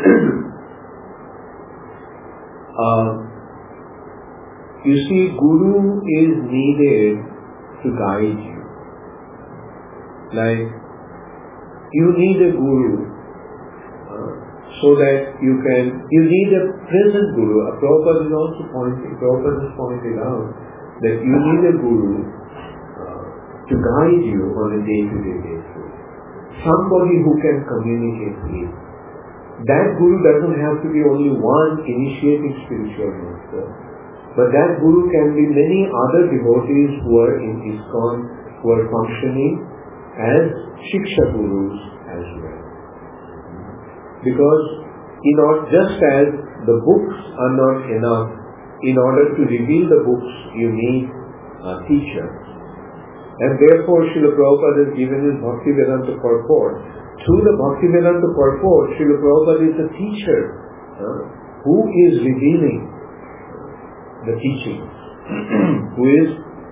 uh, you see, Guru is needed to guide you. Like, you need a Guru uh, so that you can, you need a present Guru. A Prabhupada is also pointing, Prabhupada has pointed out that you need a Guru uh, to guide you on a day-to-day basis. Somebody who can communicate with you. That Guru doesn't have to be only one initiating spiritual master. But that Guru can be many other devotees who are in ISKCON, who are functioning as Shiksha Gurus as well. Because in order, just as the books are not enough, in order to reveal the books you need a teacher. And therefore Srila Prabhupada has given his Bhaktivedanta purport. Through the Bhaktivedanta purport, Srila Prabhupada is a teacher uh, who is revealing the teaching, who is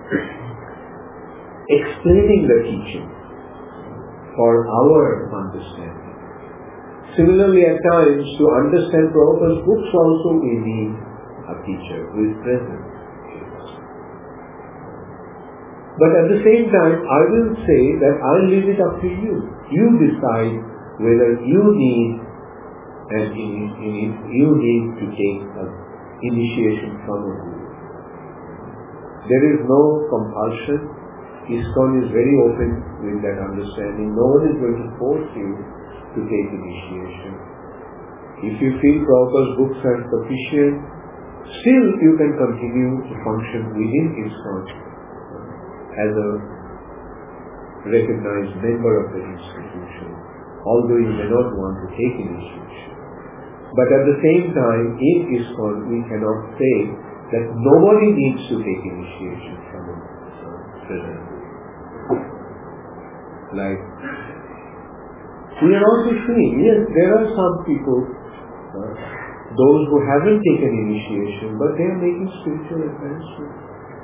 explaining the teaching for our understanding. Similarly, at times, to understand Prabhupada's books also we need a teacher who is present. But at the same time, I will say that I'll leave it up to you. You decide whether you need and you need to take an initiation from a Guru. There is no compulsion. ISKCON is very open with that understanding. No one is going to force you to take initiation. If you feel Prabhupada's books are sufficient, still you can continue to function within ISKCON as a recognized member of the institution, although you may not want to take initiation. But at the same time, in ISKCON, we cannot say that nobody needs to take initiation from a present. Like, we are also seeing, yes, there are some people, uh, those who haven't taken initiation, but they are making spiritual advancement.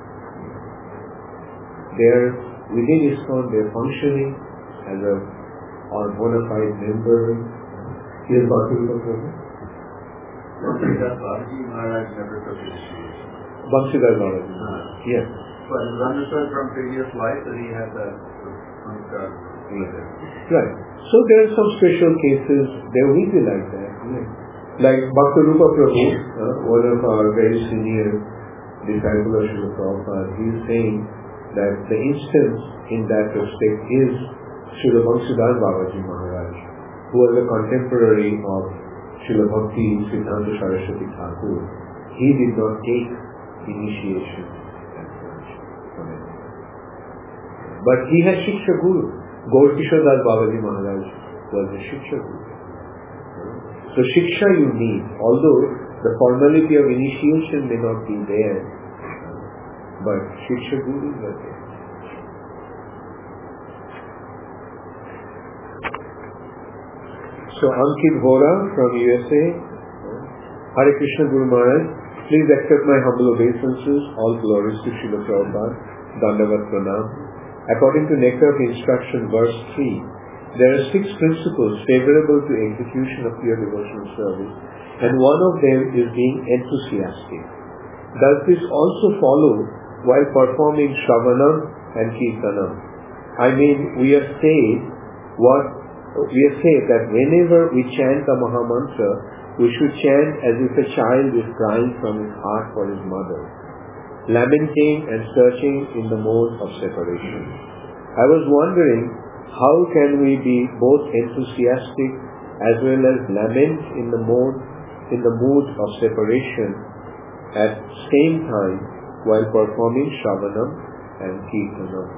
They are within ISKCON, they are functioning as a bona fide member. Yes, Bhaktivedanta Prabhu. Bhaktivedanta Babaji Maharaj never took initiation. Bhaktivedanta Babaji. Uh, yes. But it was understood from previous life that he had that. Uh, yes. Right. So there are some special cases, there will be like that. Yes. Like Bhaktirupa Prabhu, uh, one of our very senior disciples of Srila Prabhupada, he is saying that the instance in that respect is Srila Bhaktivedanta Babaji Maharaj, who was a contemporary of Srila Bhakti Siddhanta Saraswati Thakur. He did not take initiation as such from him. But he had Shiksha Guru. Gaur Kishore Das Babaji Maharaj was a Shiksha Guru. So Shiksha you need, although the formality of initiation may not be there, but Shiksha Gurus are there. So Ankit Vora from U S A, Hare Krishna Guru Maharaj, please accept my humble obeisances, all glories to Srila Prabhupada, Dandavat Pranam. According to Nectar of Instruction, verse three, there are six principles favorable to execution of pure devotional service, and one of them is being enthusiastic. Does this also follow while performing Shravanam and Kirtanam? I mean, we are saying what we are saying that whenever we chant the Maha Mantra, we should chant as if a child is crying from his heart for his mother, lamenting and searching in the mode of separation. I was wondering, how can we be both enthusiastic as well as lament in the mode in the mood of separation at same time while performing Shravanam and Kirtanam?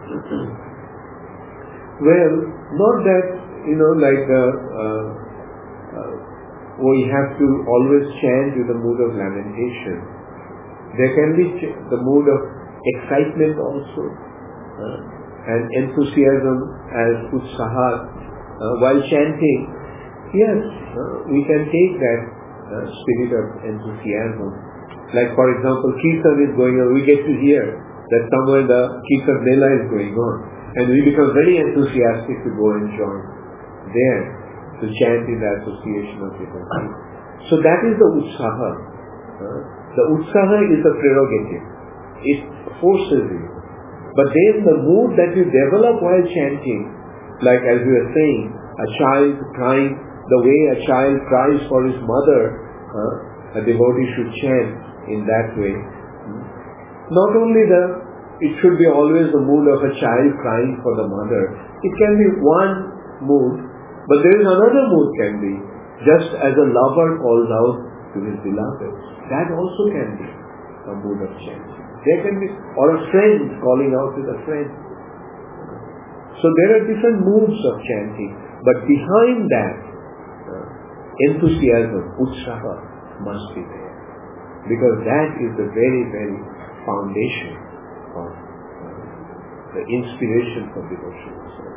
Well, not that, you know, like uh, uh, uh, we have to always chant with the mood of lamentation. There can be ch- the mood of excitement also, uh, and enthusiasm as utsaha uh, while chanting. Yes, uh, we can take that uh, spirit of enthusiasm. Like for example, Kirtan is going on, we get to hear that somewhere the Kirtan Mela is going on, and we become very enthusiastic to go and join there to chant in the association of devotees. So that is the utsaha. Uh, the utsaha is a prerogative. It forces you. But then the mood that you develop while chanting, like as we were saying, a child crying, the way a child cries for his mother, uh, a devotee should chant in that way. Not only the, it should be always the mood of a child crying for the mother. It can be one mood, but there is another mood can be, just as a lover calls out to his beloved. That also can be. a mood of chanting. There can be, or a friend calling out with a friend. So there are different moods of chanting, but behind that, uh, enthusiasm, utsaha, must be there. Because that is the very, very foundation of uh, the inspiration for devotion.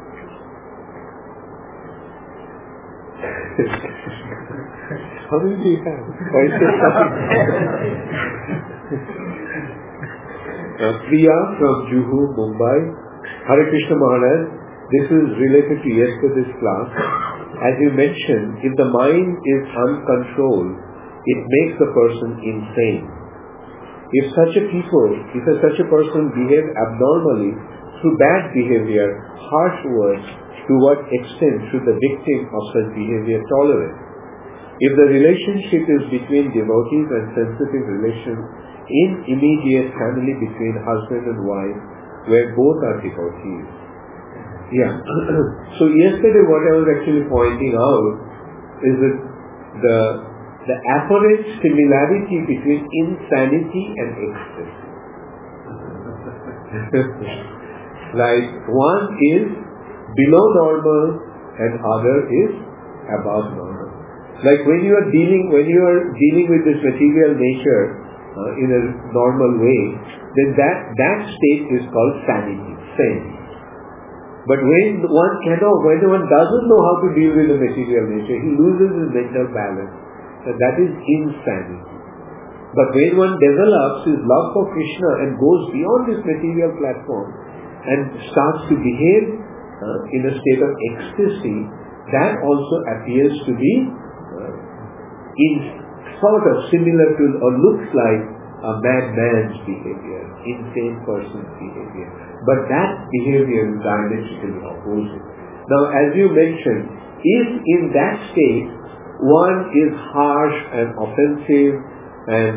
How many do you have? Why is there uh, Priya from Juhu, Mumbai. Hare Krishna Maharaj, this is related to yesterday's class. As you mentioned, if the mind is uncontrolled, it makes the person insane. If such a people, if a, such a person behave abnormally through bad behavior, harsh words, to what extent should the victim of such behavior tolerate? If the relationship is between devotees and sensitive relations in immediate family between husband and wife, where both are devotees. Yeah. So yesterday what I was actually pointing out is that the the apparent similarity between insanity and ecstasy. Like one is below normal and other is above normal. Like when you are dealing when you are dealing with this material nature uh, in a normal way, then that that state is called sanity, sane. But when one cannot, when one doesn't know how to deal with the material nature, he loses his mental balance. And that is insanity. But when one develops his love for Krishna and goes beyond this material platform and starts to behave uh, in a state of ecstasy, that also appears to be uh, in sort of similar to or looks like a madman's behavior, insane person's behavior. But that behavior is diametrically opposite. Now, as you mentioned, if in that state one is harsh and offensive and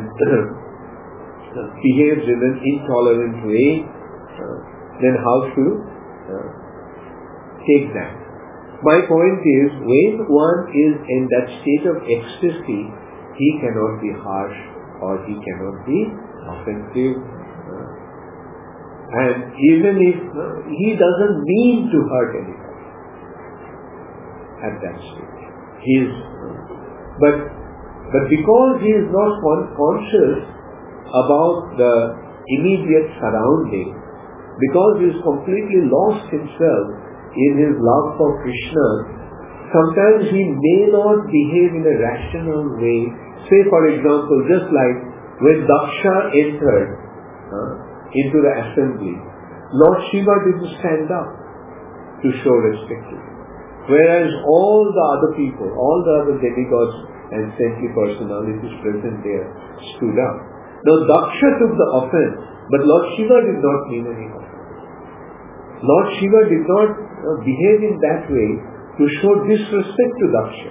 behaves in an intolerant way, uh, then how to uh, take that? My point is, when one is in that state of ecstasy, he cannot be harsh or he cannot be offensive. Uh, and even if uh, he doesn't mean to hurt anybody at that stage. He is, uh, but, but because he is not con- conscious about the immediate surrounding, because he is completely lost himself in his love for Krishna, sometimes he may not behave in a rational way. Say for example, just like when Daksha entered uh, into the assembly, Lord Shiva didn't stand up to show respect to him. Whereas all the other people, all the other demigods and saintly personalities present there stood up. Now Daksha took the offense, but Lord Shiva did not mean any offense. Lord Shiva did not uh, behave in that way to show disrespect to Daksha.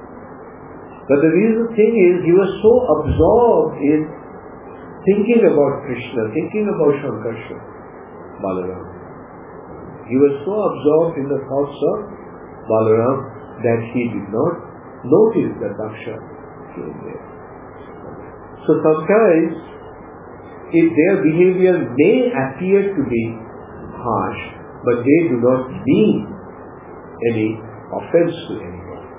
But the reason thing is, he was so absorbed in thinking about Krishna, thinking about Shankarshan, Balaram. He was so absorbed in the thoughts of Balaram that he did not notice that Daksha came there. So sometimes, if their behavior may appear to be harsh, but they do not mean any offense to anyone.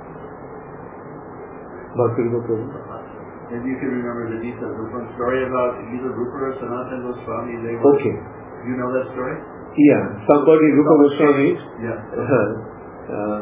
Maybe you can remember the details. There's one story about either Rupa or Sanatana Goswami. They were, okay. You know that story? Yeah, somebody, Rupa Goswami. Yeah. Uh, uh,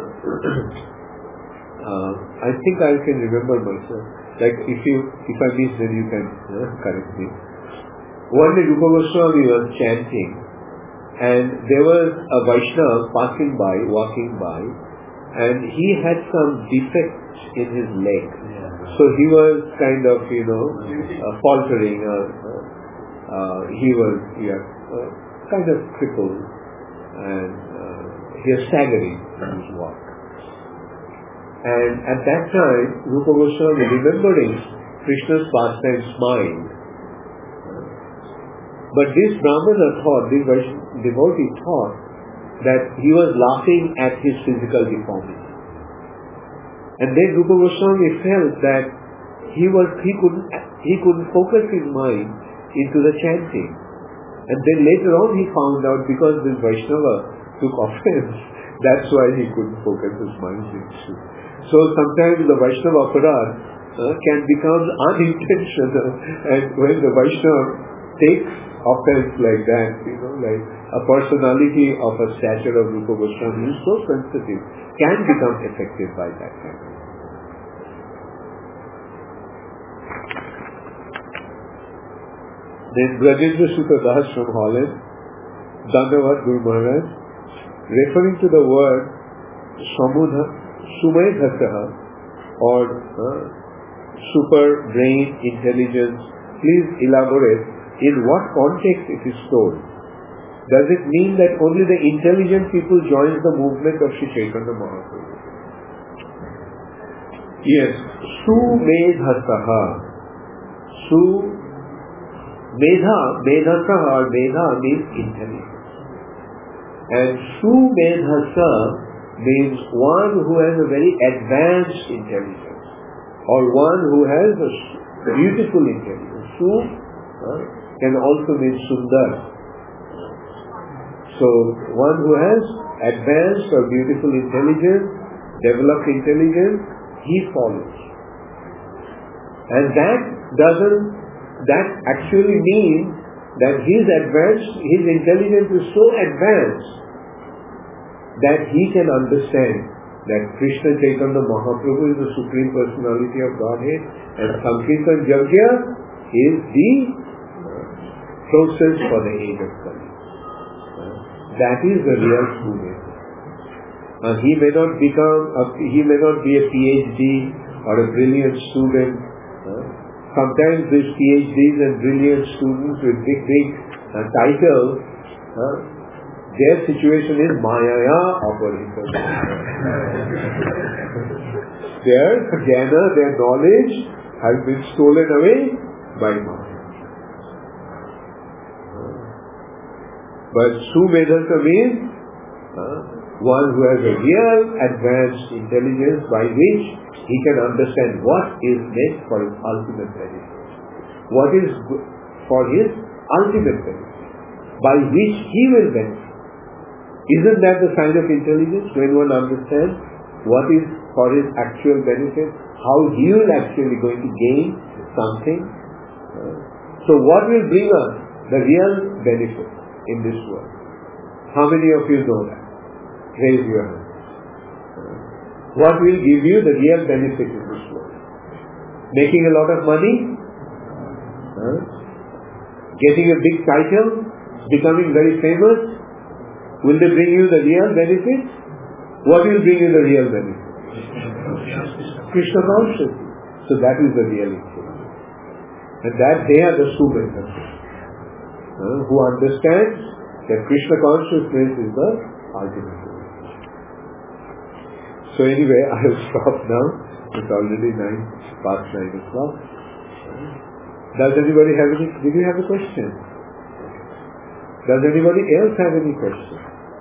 uh, I think I can remember myself. Like if you, if I miss, then you can uh, correct me. One day Rupa Goswami was chanting, and there was a Vaishnava passing by, walking by, and he had some defects in his leg. Yeah. So he was kind of, you know, uh, faltering, uh, uh, he was yeah, uh, kind of crippled, and uh, he was staggering in his walk. And at that time, Rupa Goswami, remembering Krishna's pastime, smiled. But this Brahmana thought, this devotee thought, that he was laughing at his physical deformity. And then Rupa Goswami felt that he was he couldn't he couldn't focus his mind into the chanting. And then later on he found out because this Vaishnava took offense, that's why he couldn't focus his mind into. So sometimes the Vaishnava aparad uh, can become unintentional, and when the Vaishnava takes offense like that, you know, like a personality of a stature of Rupa Goswami is so sensitive, can become affected by that kind of. Then Brajendra Sutta Das from Holland, Dandavad Guru Maharaj, referring to the word Sumedhasaha or uh, super brain intelligence, please elaborate in what context it is told. Does it mean that only the intelligent people join the movement of Sri Chaitanya Mahaprabhu? Yes, Sumedhasaha. Su Medha, Medhasaha or Medha means intelligence. And Sumedhasa means one who has a very advanced intelligence or one who has a beautiful intelligence. Su uh, can also mean Sundar. So one who has advanced or beautiful intelligence, developed intelligence, he follows. And that doesn't, that actually means that his advanced, his intelligence is so advanced that he can understand that Krishna Chaitanya Mahaprabhu is the Supreme Personality of Godhead and Sankirtan Yajna is the process for the age of Kali. That is the real student. Uh, he may not become, a, he may not be a PhD or a brilliant student. Uh, sometimes these PhDs and brilliant students with big, big uh, titles, uh, their situation is Mayaya operator. Their jnana, their knowledge has been stolen away by Maya. But Sumedhasa means uh, one who has a real advanced intelligence by which he can understand what is meant for his ultimate benefit. What is for his ultimate benefit, by which he will benefit. Isn't that the sign of intelligence? When one understands what is for his actual benefit, how he will actually going to gain something. Uh, so what will bring us the real benefit in this world? How many of you know that? Raise your hand. What will give you the real benefit in this world? Making a lot of money? Huh? Getting a big title? Becoming very famous? Will they bring you the real benefit? What will bring you the real benefit? Krishna consciousness. So that is the real intelligence. And that they are the Sumedhasa. Uh, who understands that Krishna consciousness is the ultimate goal. So anyway, I will stop now. It's already nine, past nine o'clock. Does anybody have any, did you have a question? Does anybody else have any question?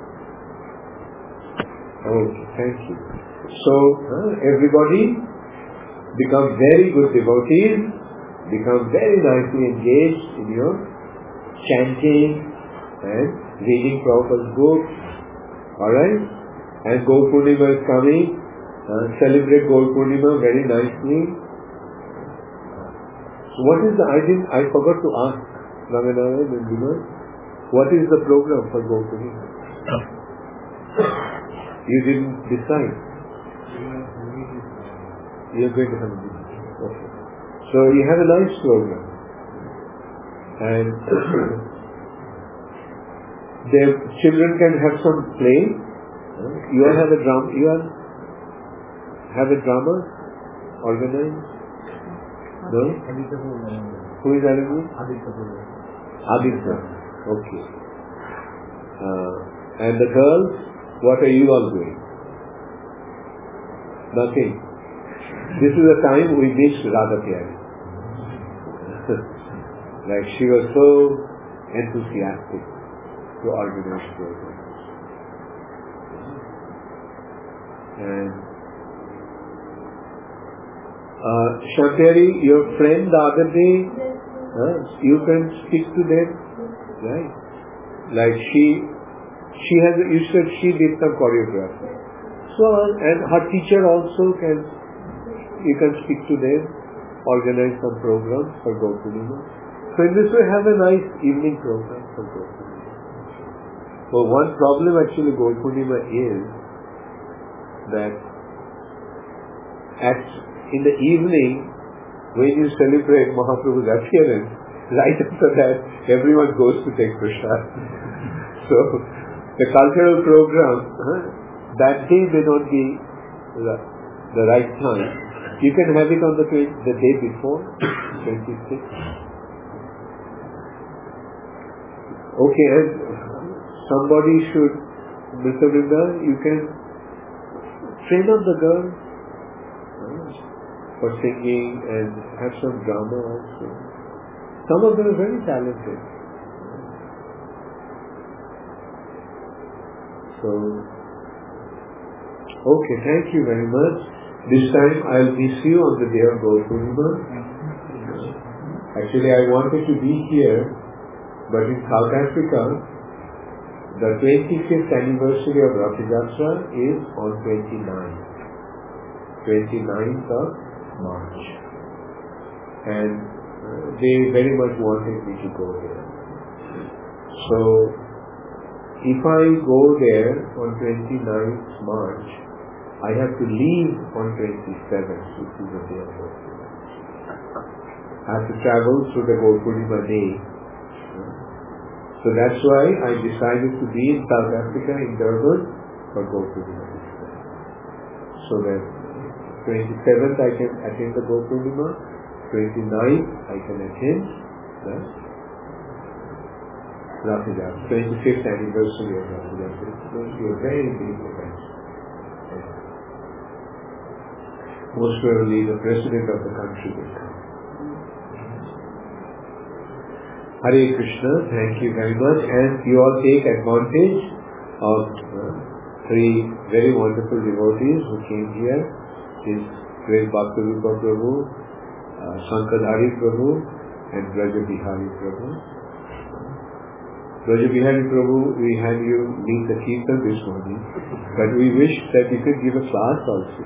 Okay, thank you. So, uh, everybody become very good devotees, become very nicely engaged in your chanting and reading Prabhupada's books, alright? And Gaur Purnima is coming, uh, celebrate Gaur Purnima very nicely. So what is the, I didn't, I forgot to ask Ramanarayan and Vinod, what is the program for Gaur Purnima? You didn't decide. You're going to have a meeting. Okay. So you have a nice program. And the children can have some play. You all have a drama. You all have a drama organized? No? Who is arranging? Aditya. Okay. Uh, and the girls, what are you all doing? Nothing. This is the time we missed Radha Pyari. Like she was so enthusiastic to organize programs. And uh, Shantari, your friend the other day, Huh? You can speak to them, right? Like she, she has, you said she did some choreography. So, and her teacher also can, you can speak to them, organize some programs for Gaur-Purnima. So in this way have a nice evening program for Gaur-Purnima. But one problem actually Gaur-Purnima is that at, in the evening, when you celebrate Mahaprabhu's appearance, right after that, everyone goes to take prasad. So, the cultural program, huh, that day may not be the, the right time. You can have it on the, the day before, twenty-sixth. Okay, and somebody should, Mister Vrinda, you can train up the girl for singing and have some drama also. Some of them are very talented. So, okay, thank you very much. This time I'll miss you on the day of Gaur-Purnima. Actually, I wanted to be here, but in South Africa, the twenty-fifth anniversary of Rath Yatra is on twenty-ninth. twenty-ninth of March, and uh, they very much wanted me to go there. So if I go there on twenty-ninth March, I have to leave on twenty-seventh, which is the day of Gaur-Purnima. I have to travel through the Gaur-Purnima day. So that's why I decided to be in South Africa, in Durban, for Gaur-Purnima. So that twenty-seventh I can attend the Gaur-Purnima, twenty-ninth I can attend the Rath Yatra, twenty-fifth anniversary of Rath Yatra. It's going to be a very big event. Most probably the President of the country will come. Hare Krishna, thank you very much, and you all take advantage of uh, three very wonderful devotees who came here. Is Great Bhakti-Rupa Prabhu, uh, Shankadhari Prabhu, and Braja Bihari Prabhu. Braja Bihari Prabhu, we had you lead the Kirtan this morning, but we wish that you could give a class also.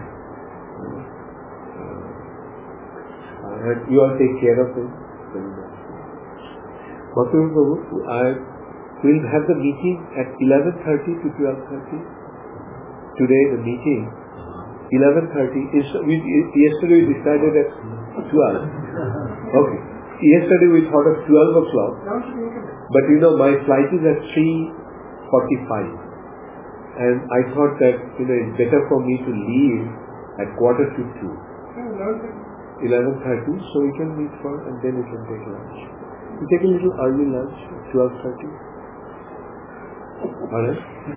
Uh, and you all take care of him. Bhakti-Rupa Prabhu, I will have the meeting at eleven thirty to twelve thirty. Today the meeting eleven thirty is, we, yesterday we decided at twelve. Okay. Yesterday we thought of twelve o'clock. But you know, my flight is at three forty-five. And I thought that, you know, it's better for me to leave at quarter to two. eleven thirty, so we can meet for, and then we can take lunch. We take a little early lunch, twelve thirty. Alright?